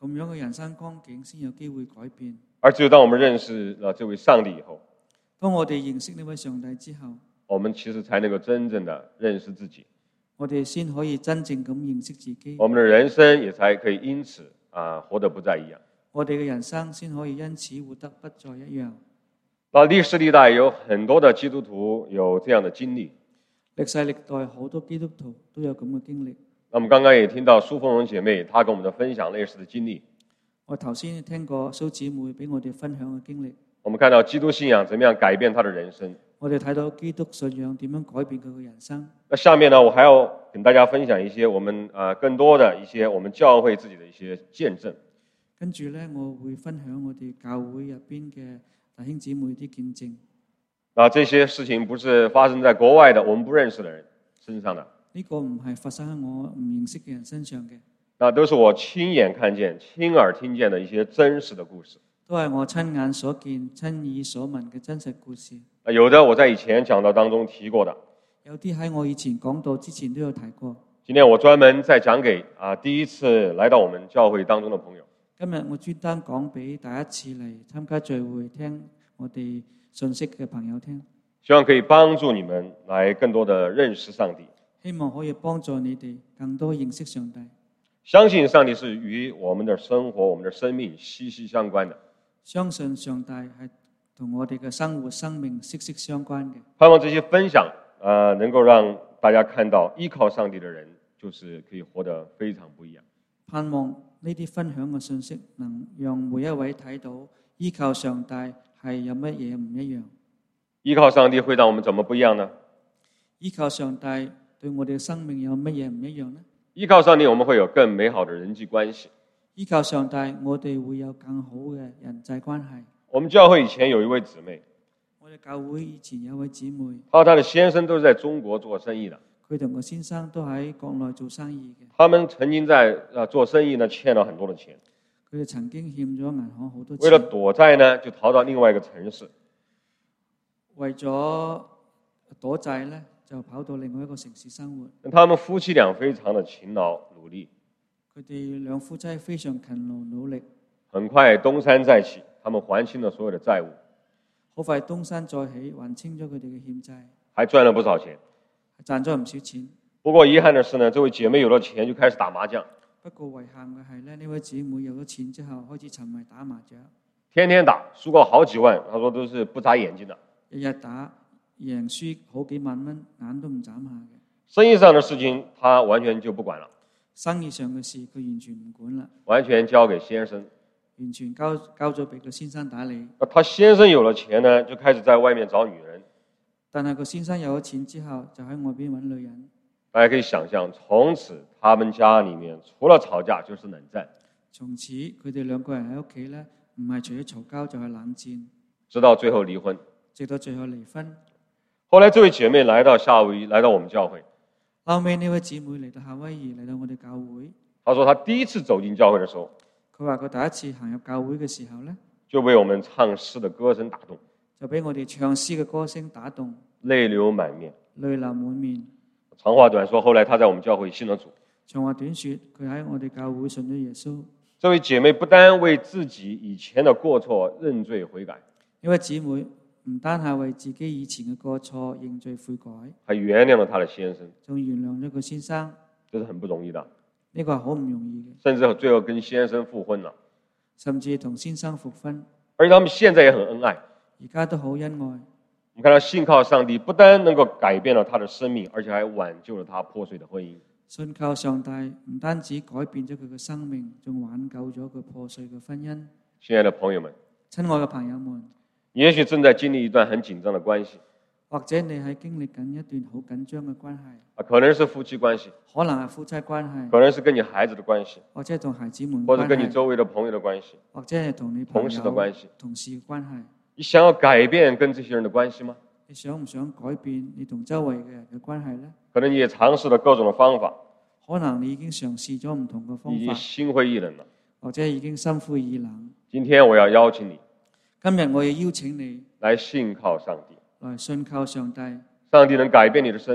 咁樣嘅人生光景先有機會改變。 而只有當我們認識了這位上帝以後， 當我哋認識呢位上帝之後， 我們其實才能夠真正的認識自己， 我哋先可以真正咁認識自己， 我們的人生也才可以因此啊活得不再一樣。 我哋嘅人生先可以因此活得不再一樣。 那歷世歷代有很多的基督徒有這樣的經歷， 歷世歷代好多基督徒都有咁嘅經歷。 那我們剛剛也聽到蘇鳳蓉姐妹她跟我們的分享類似的經歷， 我頭先聽過蘇姊妹俾我哋分享嘅經歷， 我們看到基督信仰怎麼樣改變她的人生。 我哋睇到基督信仰點樣改變佢嘅人生。 那下面呢，我還要跟大家分享一些我們啊更多的一些我們教會自己的一些見證。 跟住呢，我會分享我哋教會入邊嘅弟兄姊妹啲見證。 啊，這些事情不是發生在國外的我們不認識的人身上的， 呢個唔係發生喺我唔認識嘅人身上嘅， 那都是我親眼看見、親耳聽見的一些真實的故事。 都係我親眼所見、親耳所聞嘅真實故事。 有的我在以前講道當中提過的， 有啲喺我以前講道之前都有提過。 今天我專門再講給啊第一次來到我們教會當中的朋友。 今日我專登講俾第一次嚟參加聚會、聽我哋信息嘅朋友聽， 希望可以幫助你們來更多的認識上帝， 希望可以幫助你哋更多認識上帝。 相信上帝是與我們的生活、我們的生命息息相關的。 相信上帝係同我哋嘅生活、生命息息相關嘅。 盼望這些分享啊、呃，能夠讓大家看到依靠上帝的人，就是可以活得非常不一樣。 盼望呢啲分享嘅信息，能讓每一位睇到依靠上帝係有乜嘢唔一樣。 依靠上帝會讓我們怎麼不一樣呢？ 依靠上帝對我哋嘅生命有乜嘢唔一樣呢？ 依靠上帝，我們會有更美好的人際關係。 依靠上帝，我哋會有更好嘅人際關係。 我們教會以前有一位姊妹， 我哋教會以前有位姊妹， 她和她的先生都是在中國做生意的。 佢同個先生都喺國內做生意嘅。 他們曾經在啊做生意呢欠了很多的錢， 佢哋曾經欠咗銀行好多錢。 為了躲債呢，就逃到另外一個城市。 為咗躲債呢，就跑到另外一個城市生活。 他們夫妻倆非常的勤勞努力， 佢哋兩夫妻非常勤勞努力， 很快東山再起，他們還清了所有的債務， 好快東山再起，還清咗佢哋嘅欠債， 還賺了不少錢。 賺咗唔少錢。 不過遺憾的是呢，這位姐妹有了錢就開始打麻將。 不過遺憾嘅係咧，呢位姊妹有咗錢之後開始沉迷打麻將， 天天打，輸過好幾萬，她說都是不眨眼睛的。 日日打，贏輸好幾萬蚊，眼都唔眨下嘅。 生意上的事情，她完全就不管了， 生意上嘅事佢完全唔管啦， 完全交給先生， 完全交交咗俾個先生打理。 她先生有了錢呢，就開始在外面找女人。 但係個先生有咗錢之後，就喺外邊揾女人。 大家可以想象，從此他們家裡面除了吵架就是冷戰。 從此佢哋兩個人喺屋企咧，唔係除咗嘈交就係冷戰， 直到最後離婚。 直到最後離婚。 後來這位姐妹來到夏威夷，來到我們教會。 後尾呢位姊妹嚟到夏威夷，嚟到我哋教會。 她說她第一次走進教會的時候， 佢話佢第一次行入教會嘅時候咧， 就被我們唱詩的歌聲打動， 就俾我哋唱詩嘅歌聲打動， 淚流滿面。 淚流滿面。 長話短說，後來她在我們教會信了主。 長話短說，佢喺我哋教會信咗耶穌。 這位姐妹不單為自己以前的過錯認罪悔改， 呢位姊妹唔單係為自己以前嘅過錯認罪悔改， 還原諒了她的先生， 仲原諒咗個先生。 這是很不容易的。 呢個係好唔容易嘅， 甚至最後跟先生復婚了， 甚至同先生復婚， 而且他們現在也很恩愛。 而家都好恩愛。 我們看到信靠上帝，不單能夠改變了他的生命，而且還挽救了他破碎的婚姻。 信靠上帝唔單止改變咗佢嘅生命，仲挽救咗佢破碎嘅婚姻。 親愛的朋友們， 親愛嘅朋友們， 你也許正在經歷一段很緊張的關係， 或者你喺經歷緊一段好緊張嘅關係， 啊，可能是夫妻關係， 可能係夫妻關係， 可能是跟你孩子的關係， 或者係同孩子們關係， 或者跟你周圍的朋友的關係， 或者係同你朋友同事的關係， 同事嘅關係。 你想要改變跟這些人的關係嗎？ 你想唔想改變你同周圍嘅人嘅關係呢？ 可能你也嘗試了各種的方法， 可能你已經嘗試咗唔同嘅方法， 已經心灰意冷了， 或者已經心灰意冷。 今天我要邀請你， 今日我要邀請你來信靠上帝， 來信靠上帝。 上帝能改變你的生命，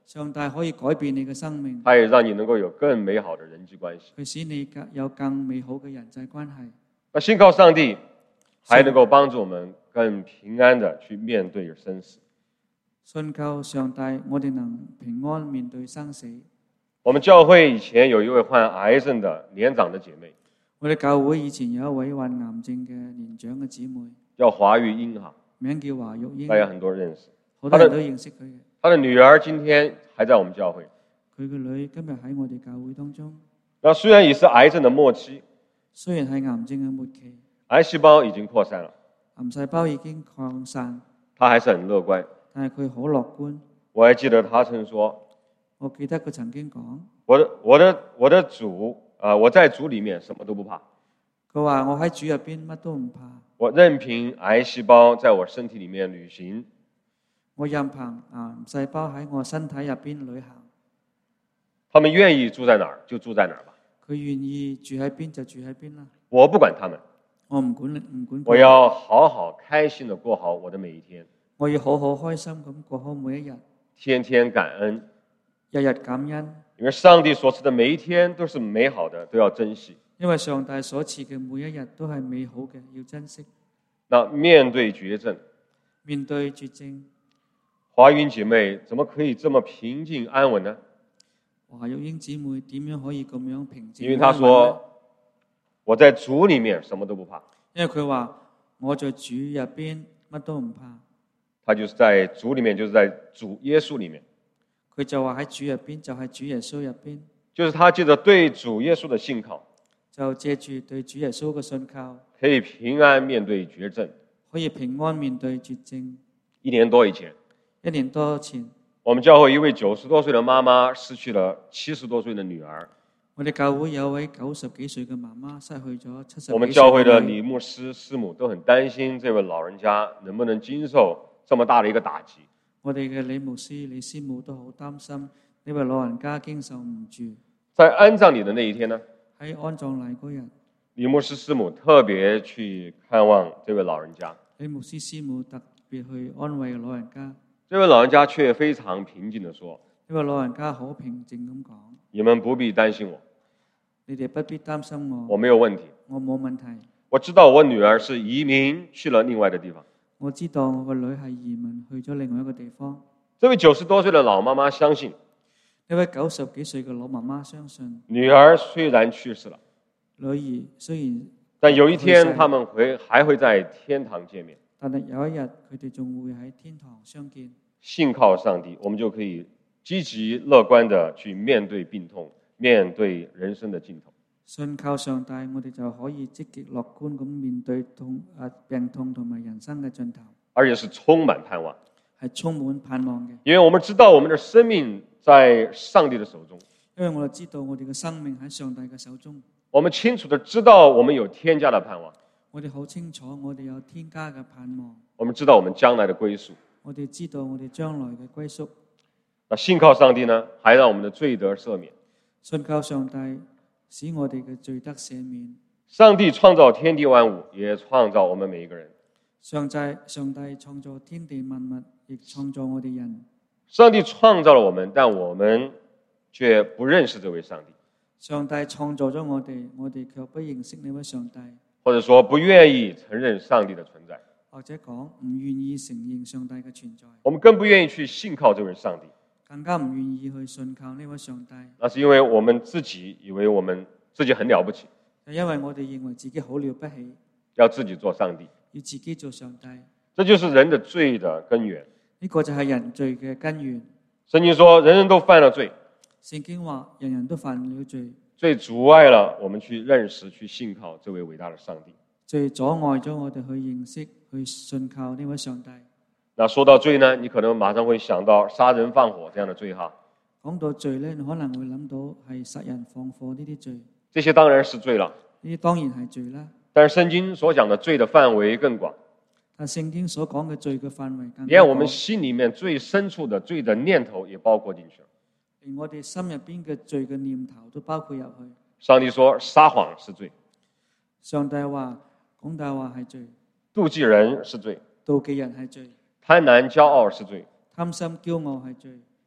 上帝可以改變你嘅生命， 它也讓你能夠有更美好的人際關係。 佢使你有更美好嘅人際關係。 那信靠上帝，還能夠幫助我們更平安地去面對生死。 信靠上帝，我哋能平安面對生死。 我們教會以前有一位患癌症的年長的姐妹， 我哋教會以前有一位患癌症嘅年長嘅姊妹， 叫華玉英哈， 名叫華玉英， 大家很多人認識。 好多人都認識佢嘅。 她的女兒今天還在我們教會。 佢嘅女今日喺我哋教會當中。 那雖然已是癌症的末期， 雖然係癌症嘅末期， 癌細胞已經擴散了， 癌細胞已經擴散， 她還是很樂觀。 但係佢好樂觀。 我還記得她曾說， 我記得佢曾經講， 我的我的我的主啊、呃，我在主裡面什麼都不怕。 佢話我喺主入邊乜都唔怕。 我任憑癌細胞在我身體裡面旅行。 我任憑癌細胞喺我身體入邊旅行。 他們願意住在哪兒就住在哪兒吧。 佢願意住喺邊就住喺邊啦。 我不管他們， 我唔管唔管。 我要好好開心地過好我的每一天。 我要好好開心咁過好每一日。 天天感恩， 日日感恩。 因為上帝所賜的每一天都是美好的，都要珍惜。 因為上帝所賜嘅每一日都係美好嘅，要珍惜。 那面對絕症， 面對絕症， 華雲姐妹怎麼可以這麼平靜安穩呢？ 華玉英姊妹點樣可以咁樣平靜？ 因為她說，我在主裡面什麼都不怕。 因為佢話我在主入邊乜都唔怕。 她就是在主裡面，就是在主耶穌裡面。 佢就話喺主入邊，就係主耶穌入邊。 就是她借着對主耶穌的信靠， 就借住對主耶穌嘅信靠， 可以平安面對絕症。 可以平安面對絕症。 一年多以前， 一年多前， 我們教會一位九十多歲的媽媽失去了七十多歲的女兒。 我哋教會有位九十幾歲嘅媽媽失去咗七十幾歲嘅女兒。 我們教會的李牧師師母都很擔心這位老人家能不能經受這麼大的一個打擊。 我哋嘅李牧師、李師母都好擔心呢位老人家經受唔住。 在安葬禮的那一天呢， 喺安葬禮嗰日， 李牧師師母特別去看望這位老人家。 李牧師師母特別去安慰老人家。 這位老人家卻非常平靜地說： 呢位老人家好平靜咁講， 你們不必擔心我， 你哋不必擔心我， 我沒有問題， 我冇問題。 我知道我女兒是移民去了另外的地方。 我知道我個女係移民去咗另外一個地方。 這位九十多歲的老媽媽相信， 呢位九十幾歲嘅老媽媽相信， 女兒雖然去世了， 女兒雖然， 但有一天他們會還會在天堂見面。 但係有一日佢哋仲會喺天堂相見。 信靠上帝，我們就可以積極樂觀地去面對病痛，面對人生的盡頭。 信靠上帝，我哋就可以積極樂觀咁面對痛啊病痛同埋人生嘅盡頭， 而且是充滿盼望， 係充滿盼望嘅。 因為我們知道我們的生命在上帝的手中， 因為我哋知道我哋嘅生命喺上帝嘅手中， 我們清楚地知道我們有天家的盼望， 我哋好清楚我哋有天家嘅盼望， 我們知道我們將來的歸屬， 我哋知道我哋將來嘅歸宿。 那信靠上帝呢，還讓我們的罪得赦免。 信靠上帝，使我哋嘅罪得赦免。 上帝創造天地萬物，也創造我們每一個人。 上帝上帝創造天地萬物，亦創造我哋人。 上帝創造了我們，但我們卻不認識這位上帝。 上帝創造咗我哋，我哋卻不認識呢位上帝， 或者說不願意承認上帝的存在， 或者講唔願意承認上帝嘅存在。 我們更不願意去信靠這位上帝， 更加唔願意去信靠呢位上帝。 那是因為我們自己以為我們自己很了不起， 因為我哋認為自己好了不起， 要自己做上帝， 要自己做上帝。 這就是人的罪的根源。 呢個就係人罪嘅根源。 聖經說人人都犯了罪， 聖經話人人都犯了罪， 罪阻礙了我們去認識、去信靠這位偉大的上帝。 罪阻礙咗我哋去認識、去信靠呢位上帝。 那說到罪呢，你可能馬上會想到殺人放火這樣的罪哈。 講到罪呢，你可能會諗到係殺人放火呢啲罪。 這些當然是罪了， 呢啲當然係罪啦。 但是聖經所講的罪的範圍更廣。 但聖經所講嘅罪嘅範圍更廣， 連我們心裡面最深處的罪的念頭也包括進去了。 連我哋心入邊嘅罪嘅念頭都包括入去。 上帝說撒謊是罪， 上帝話講大話係罪， 妒忌人是罪， 妒忌人係罪， 貪婪驕傲是罪。 貪心驕傲係罪。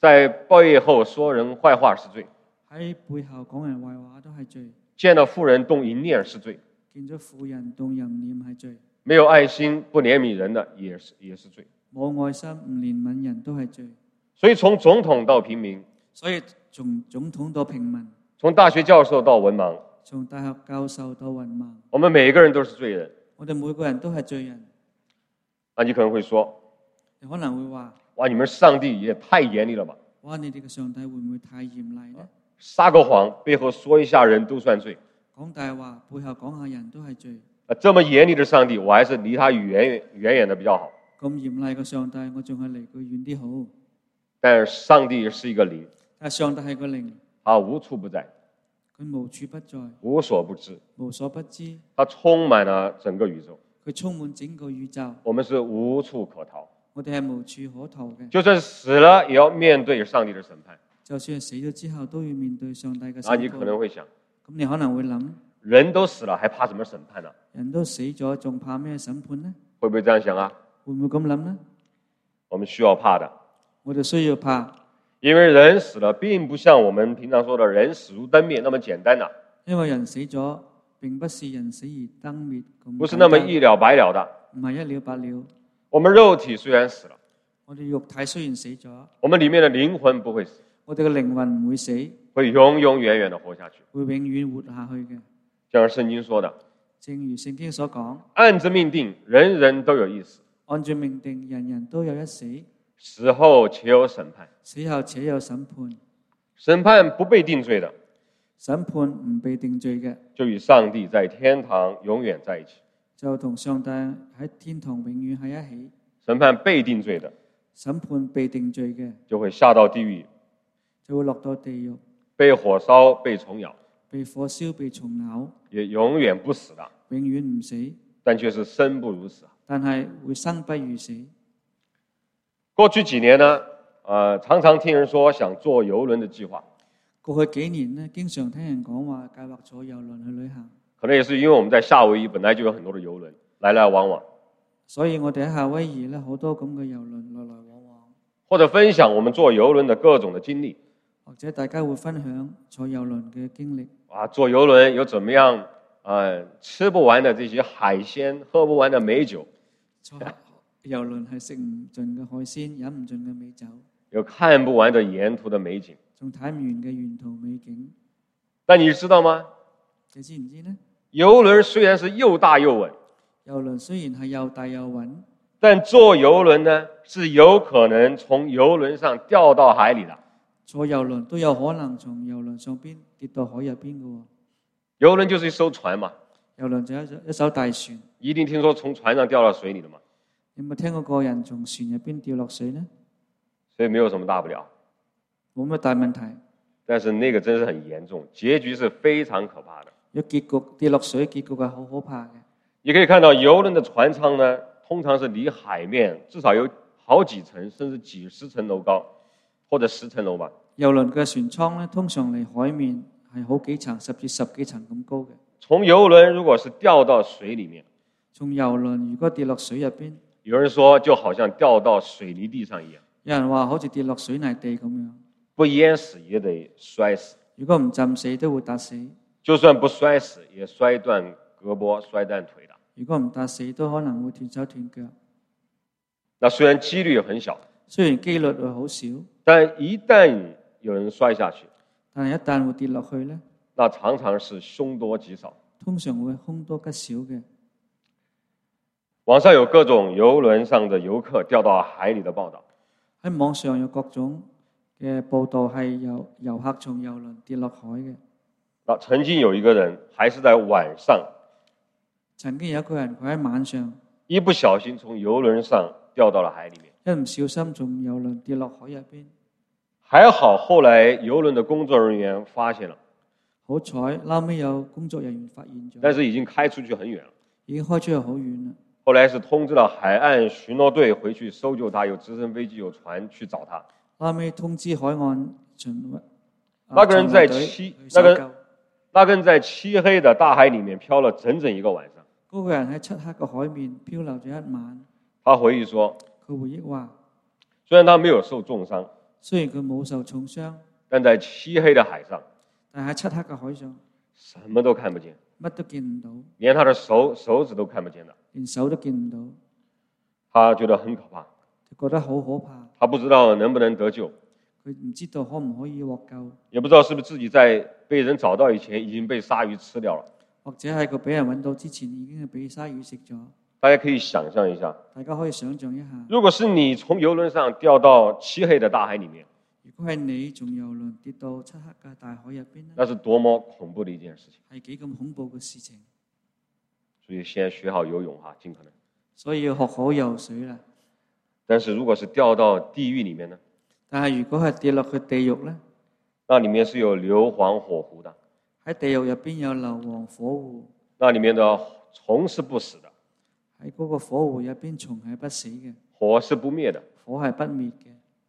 在背後說人壞話是罪， 喺背後講人壞話都係罪， 見到婦人動淫念是罪， 見咗婦人動淫念係罪， 沒有愛心不憐憫人的也是也是罪。 冇愛心唔憐憫人都係罪。 所以從總統到平民， 所以從總統到平民， 從大學教授到文盲， 從大學教授到文盲， 我們每個人都是罪人。 我哋每個人都係罪人。 那你可能會說， 你可能會話： 哇，你們上帝也太嚴厲了吧？ 哇，你哋嘅上帝會唔會太嚴厲呢？ 撒個謊背後說一下人都算罪。 講大話背後講下人都係罪。 啊，這麼嚴厲的上帝，我還是離他遠遠遠的比較好。 咁嚴厲嘅上帝，我仲係離佢遠啲好。 但是上帝是一個靈， 但上帝係個靈， 他無處不在， 佢無處不在， 無所不知， 無所不知， 他充滿了整個宇宙。 佢充滿整個宇宙， 我們是無處可逃， 我哋係無處可逃嘅。 就算死了，也要面對上帝的審判。 就算係死咗之後，都要面對上帝嘅審啊，你可能會想， 咁你可能會諗， 人都死了，還怕什麼審判呢？ 人都死咗，仲怕咩審判呢？ 會不會這樣想啊？ 會唔會咁諗呢？ 我們需要怕的， 我哋需要怕， 因為人死了，並不像我們平常說的人死如燈滅那麼簡單的， 因為人死咗，並不是人死而燈滅咁， 不是那麼一了百了的。 唔係一了百了。 我們肉體雖然死了， 我哋肉體雖然死咗， 我們裡面的靈魂不會死， 我哋嘅靈魂唔會死， 會永永遠遠的活下去， 會永遠活下去嘅。 像聖經說的， 正如聖經所講， 按着命定，人人都有一死， 按照命定，人人都有一死， 死後且有審判。 死後且有審判。 審判不被定罪的， 審判唔被定罪嘅， 就與上帝在天堂永遠在一起。 就同上帝喺天堂永遠喺一起。 審判被定罪的， 審判被定罪嘅， 就會下到地獄， 就會落到地獄， 被火燒、被蟲咬， 被火燒、被蟲咬， 也永遠不死的， 永遠唔死， 但卻是生不如死。 但係會生不如死。 過去幾年呢，呃，常常聽人說想坐郵輪的計劃， 過去幾年呢，經常聽人講話計劃坐郵輪去旅行。 可能也是因為我們在夏威夷本來就有很多的郵輪來來往往， 所以我哋喺夏威夷呢，好多咁嘅郵輪來來往往， 或者分享我們坐郵輪的各種的經歷。 或者大家會分享坐郵輪嘅經歷。 啊，坐郵輪有怎麼樣？呃，吃不完的這些海鮮，喝不完的美酒。 坐郵輪係食唔盡嘅海鮮，飲唔盡嘅美酒， 有看不完的沿途的美景， 仲睇唔完嘅沿途美景。 但你知道嗎？ 你知唔知呢？ 郵輪雖然是又大又穩， 郵輪雖然係又大又穩， 但坐郵輪呢是有可能從郵輪上掉到海裡的。 坐郵輪都有可能從郵輪上邊跌到海入邊嘅。 郵輪就是一艘船嘛， 郵輪就一艘一艘大船。 一定聽說從船上掉到水裡的嘛？ 你有冇聽過個人從船入邊掉落水呢？ 所以沒有什麼大不了， 冇乜大問題。 但是那個真是很嚴重，結局是非常可怕的。 如果結局跌落水，結局係好可怕嘅。 你可以看到郵輪的船艙呢，通常是離海面至少有好幾層，甚至幾十層樓高，或者十層樓吧。 郵輪嘅船艙呢，通常離海面係好幾層，甚至十幾層咁高嘅。 從郵輪如果是掉到水裡面， 從郵輪如果跌落水入邊， 有人說就好像掉到水泥地上一樣。 有人話好似跌落水泥地咁樣， 不淹死也得摔死。 如果唔浸死都會打死。 就算不摔死，也摔斷胳膊、摔斷腿的。 如果唔打死，都可能會斷手斷腳。 那雖然幾率很小， 雖然機率會好少， 但一旦有人摔下去， 但係一旦會跌落去呢， 那常常是凶多吉少。 通常會凶多吉少嘅。 網上有各種郵輪上的遊客掉到海裡的報道。 喺網上有各種嘅報道係由遊客從郵輪跌落海嘅。 那曾經有一個人，還是在晚上， 曾經有一個人佢喺晚上一不小心從郵輪上掉到了海裡面， 一唔小心從郵輪跌落海入邊。 還好後來郵輪的工作人員發現了， 好彩後尾有工作人員發現咗， 但是已經開出去很遠了， 已經開出去好遠啦。 後來是通知了海岸巡邏隊回去搜救他，有直升飛機有船去找他。 後尾通知海岸巡邏， 那個人在漆那個那個人在漆黑的大海裡面漂了整整一個晚上。 嗰個人喺漆黑嘅海面漂流咗一晚。 他回憶說， 佢回憶話， 雖然他沒有受重傷， 雖然佢冇受重傷， 但在漆黑的海上， 但喺漆黑嘅海上， 什麼都看不見， 乜都見唔到， 連他的手手指都看不見的。 連手都見唔到， 他覺得很可怕， 就覺得好可怕。 他不知道能不能得救， 佢唔知道可唔可以獲救， 也不知道是不是自己在被人找到以前已經被鯊魚吃掉了。 或者係佢俾人揾到之前已經係俾鯊魚食咗。 大家可以想象一下， 大家可以想象一下， 如果是你從遊輪上掉到漆黑的大海裡面， 如果係你從遊輪跌到漆黑嘅大海入邊咧， 那是多麼恐怖的一件事情。 係幾咁恐怖嘅事情。 所以先學好游泳哈，盡可能。 所以要學好游水啦。 但是如果是掉到地獄裡面呢？ 但係如果係跌落去地獄咧， 那裡面是有硫磺火湖的。 喺地獄入邊有硫磺火湖， 那裡面的蟲是不死的， 喺嗰個火湖入邊蟲係不死嘅， 火是不滅的， 火係不滅嘅。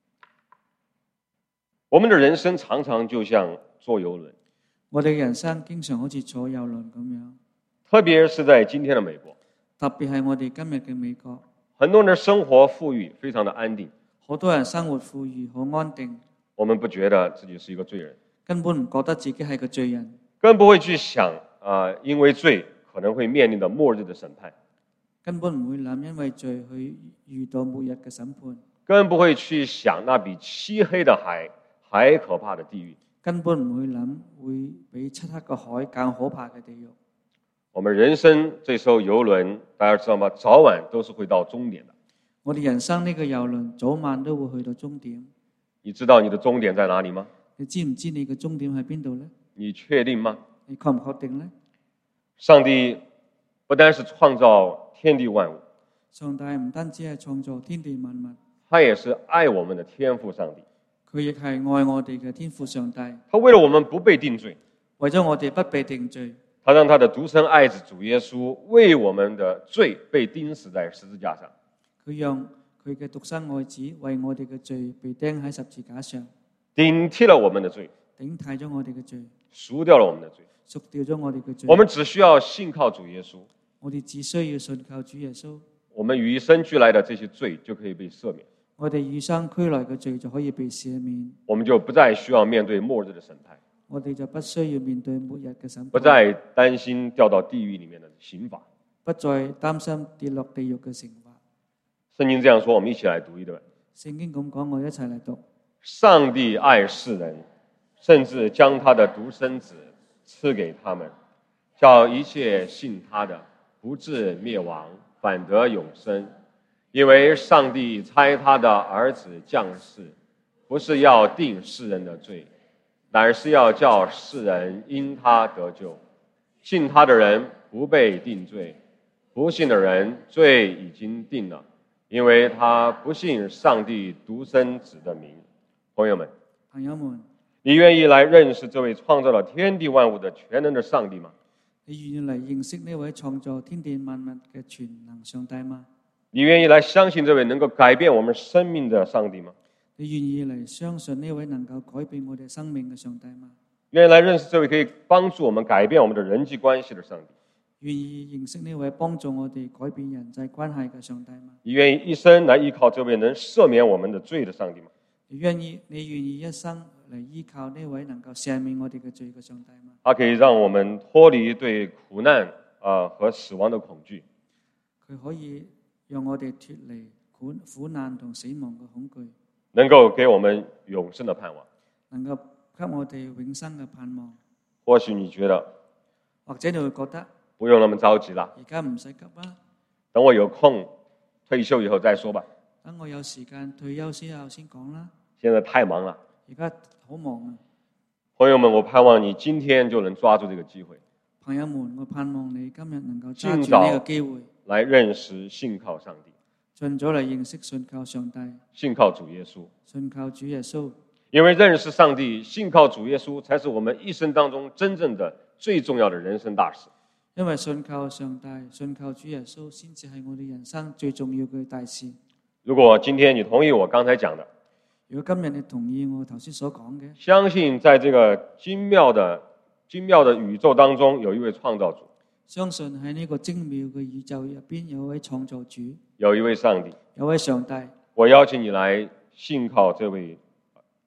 我們的人生常常就像坐遊輪， 我哋嘅人生經常好似坐遊輪咁樣， 特別是在今天的美國， 特別係我哋今日嘅美國， 很多人生活富裕，非常的安定， 好多人生活富裕，好安定， 我們不覺得自己是一個罪人， 根本唔覺得自己係個罪人， 更不會去想啊、呃，因為罪可能會面臨的末日的審判， 根本唔會諗因為罪去遇到末日嘅審判， 更不會去想那比漆黑的海還可怕的地獄， 根本唔會諗會比漆黑嘅海更可怕嘅地獄。 我們人生這艘遊輪，大家知道嗎？早晚都是會到終點的。 我哋人生呢個遊輪早晚都會去到終點。 你知道你的終點在哪裡嗎？ 你知唔知你嘅終點喺邊度呢？ 你確定嗎？ 你確唔確定呢？ 上帝不單是創造天地萬物， 上帝唔單止係創造天地萬物， 他也是愛我們的天父上帝。 佢亦係愛我哋嘅天父上帝。 他為了我們不被定罪， 為咗我哋不被定罪， 他讓他的獨生愛子主耶穌為我們的罪被釘死在十字架上。 佢讓佢嘅獨生愛子為我哋嘅罪被釘喺十字架上， 頂替了我們的罪， 頂替咗我哋嘅罪， 贖掉了我們的罪， 贖掉咗我哋嘅罪。 我們只需要信靠主耶穌， 我哋只需要信靠主耶穌， 我們與生俱來的這些罪就可以被赦免， 我哋與生俱來嘅罪就可以被赦免， 我們就不再需要面對末日的審判， 我哋就不需要面對末日嘅審判， 不再擔心掉到地獄裡面的刑罰， 不再擔心跌落地獄嘅懲罰。 聖經這樣說，我們一起來讀一段。 聖經咁講，我一齊嚟讀。 上帝愛世人，甚至將他的獨生子賜給他們，叫一切信他的不至滅亡，反得永生。因為上帝差他的兒子降世，不是要定世人的罪，乃是要叫世人因他得救。信他的人不被定罪，不信的人罪已經定了，因為他不信上帝獨生子的名。朋友們， 朋友們， 你願意來認識這位創造了天地萬物的全能的上帝嗎？ 你願意嚟認識呢位創造天地萬物嘅全能上帝嗎？ 你願意來相信這位能夠改變我們生命的上帝嗎？ 你願意嚟相信呢位能夠改變我哋生命嘅上帝嗎？ 願意來認識這位可以幫助我們改變我們的人際關係的上帝？ 願意認識呢位幫助我哋改變人際關係嘅上帝嗎？ 你願意一生來依靠這位能赦免我們的罪的上帝嗎？ 你願意你願意一生嚟依靠呢位能夠赦免我哋嘅罪嘅上帝嗎？ 他可以讓我們脫離對苦難啊和死亡的恐懼。 佢可以讓我哋脫離苦苦難同死亡嘅恐懼， 能夠給我們永生的盼望。 能夠給我哋永生嘅盼望。 或許你覺得， 或者你會覺得不用那麼着急啦， 而家唔使急啊， 等我有空退休以後再說吧。 等我有時間退休之後先講啦。 現在太忙了， 而家好忙啊！ 朋友們，我盼望你今天就能抓住這個機會。 朋友們，我盼望你今日能夠抓住呢個機會， 來認識信靠上帝， 盡早嚟認識信靠上帝， 信靠主耶穌， 信靠主耶穌。 因為認識上帝、信靠主耶穌，才是我們一生當中真正的最重要的人生大事。 因為信靠上帝、信靠主耶穌，先至係我哋人生最重要嘅大事。 如果今天你同意我剛才講的， 如果今日你同意我頭先所講嘅， 相信在這個精妙的精妙的宇宙當中，有一位創造主， 相信喺呢個精妙嘅宇宙入邊有一位創造主， 有一位上帝， 有位上帝。 我邀請你來信靠這位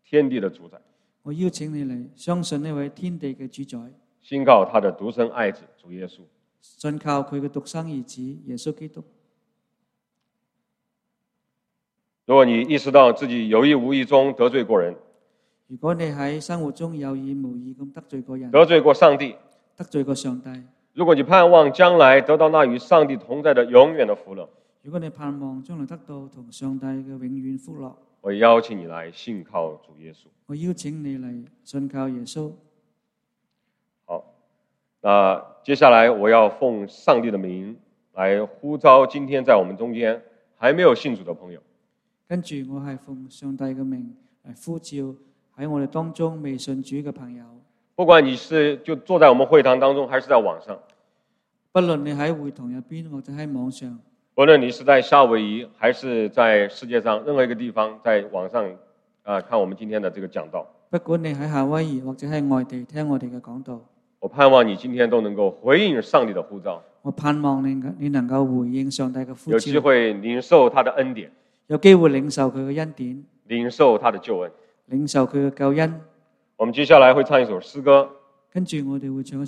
天地的主宰， 我邀請你嚟相信呢位天地嘅主宰， 信靠他的獨生愛子主耶穌。 信靠佢嘅獨生兒子耶穌基督。 如果你意識到自己有意無意中得罪過人， 如果你喺生活中有意無意咁得罪過人， 得罪過上帝， 得罪過上帝， 如果你盼望將來得到那與上帝同在的永遠的福樂， 如果你盼望將來得到同上帝嘅永遠福樂， 我邀請你來信靠主耶穌。 我邀請你嚟信靠耶穌。 好，那接下來我要奉上帝的名來呼召今天在我們中間還沒有信主的朋友。 跟住我係奉上帝嘅名嚟呼召喺我哋當中未信主嘅朋友。 不管你是就坐在我們會堂當中，還是在網上， 不論你喺會堂入邊或者喺網上， 無論你是在夏威夷還是在世界上任何一個地方，在網上啊、呃、看我們今天的這個講道， 不管你喺夏威夷或者喺外地聽我哋嘅講道， 我盼望你今天都能夠回應上帝的呼召， 我盼望你你能夠回應上帝嘅呼召， 有機會領受他的恩典， 有機會領受佢嘅恩典， 領受他的救恩， 領受佢嘅救恩。 我們接下來會唱一首詩歌， 跟住我哋會唱一首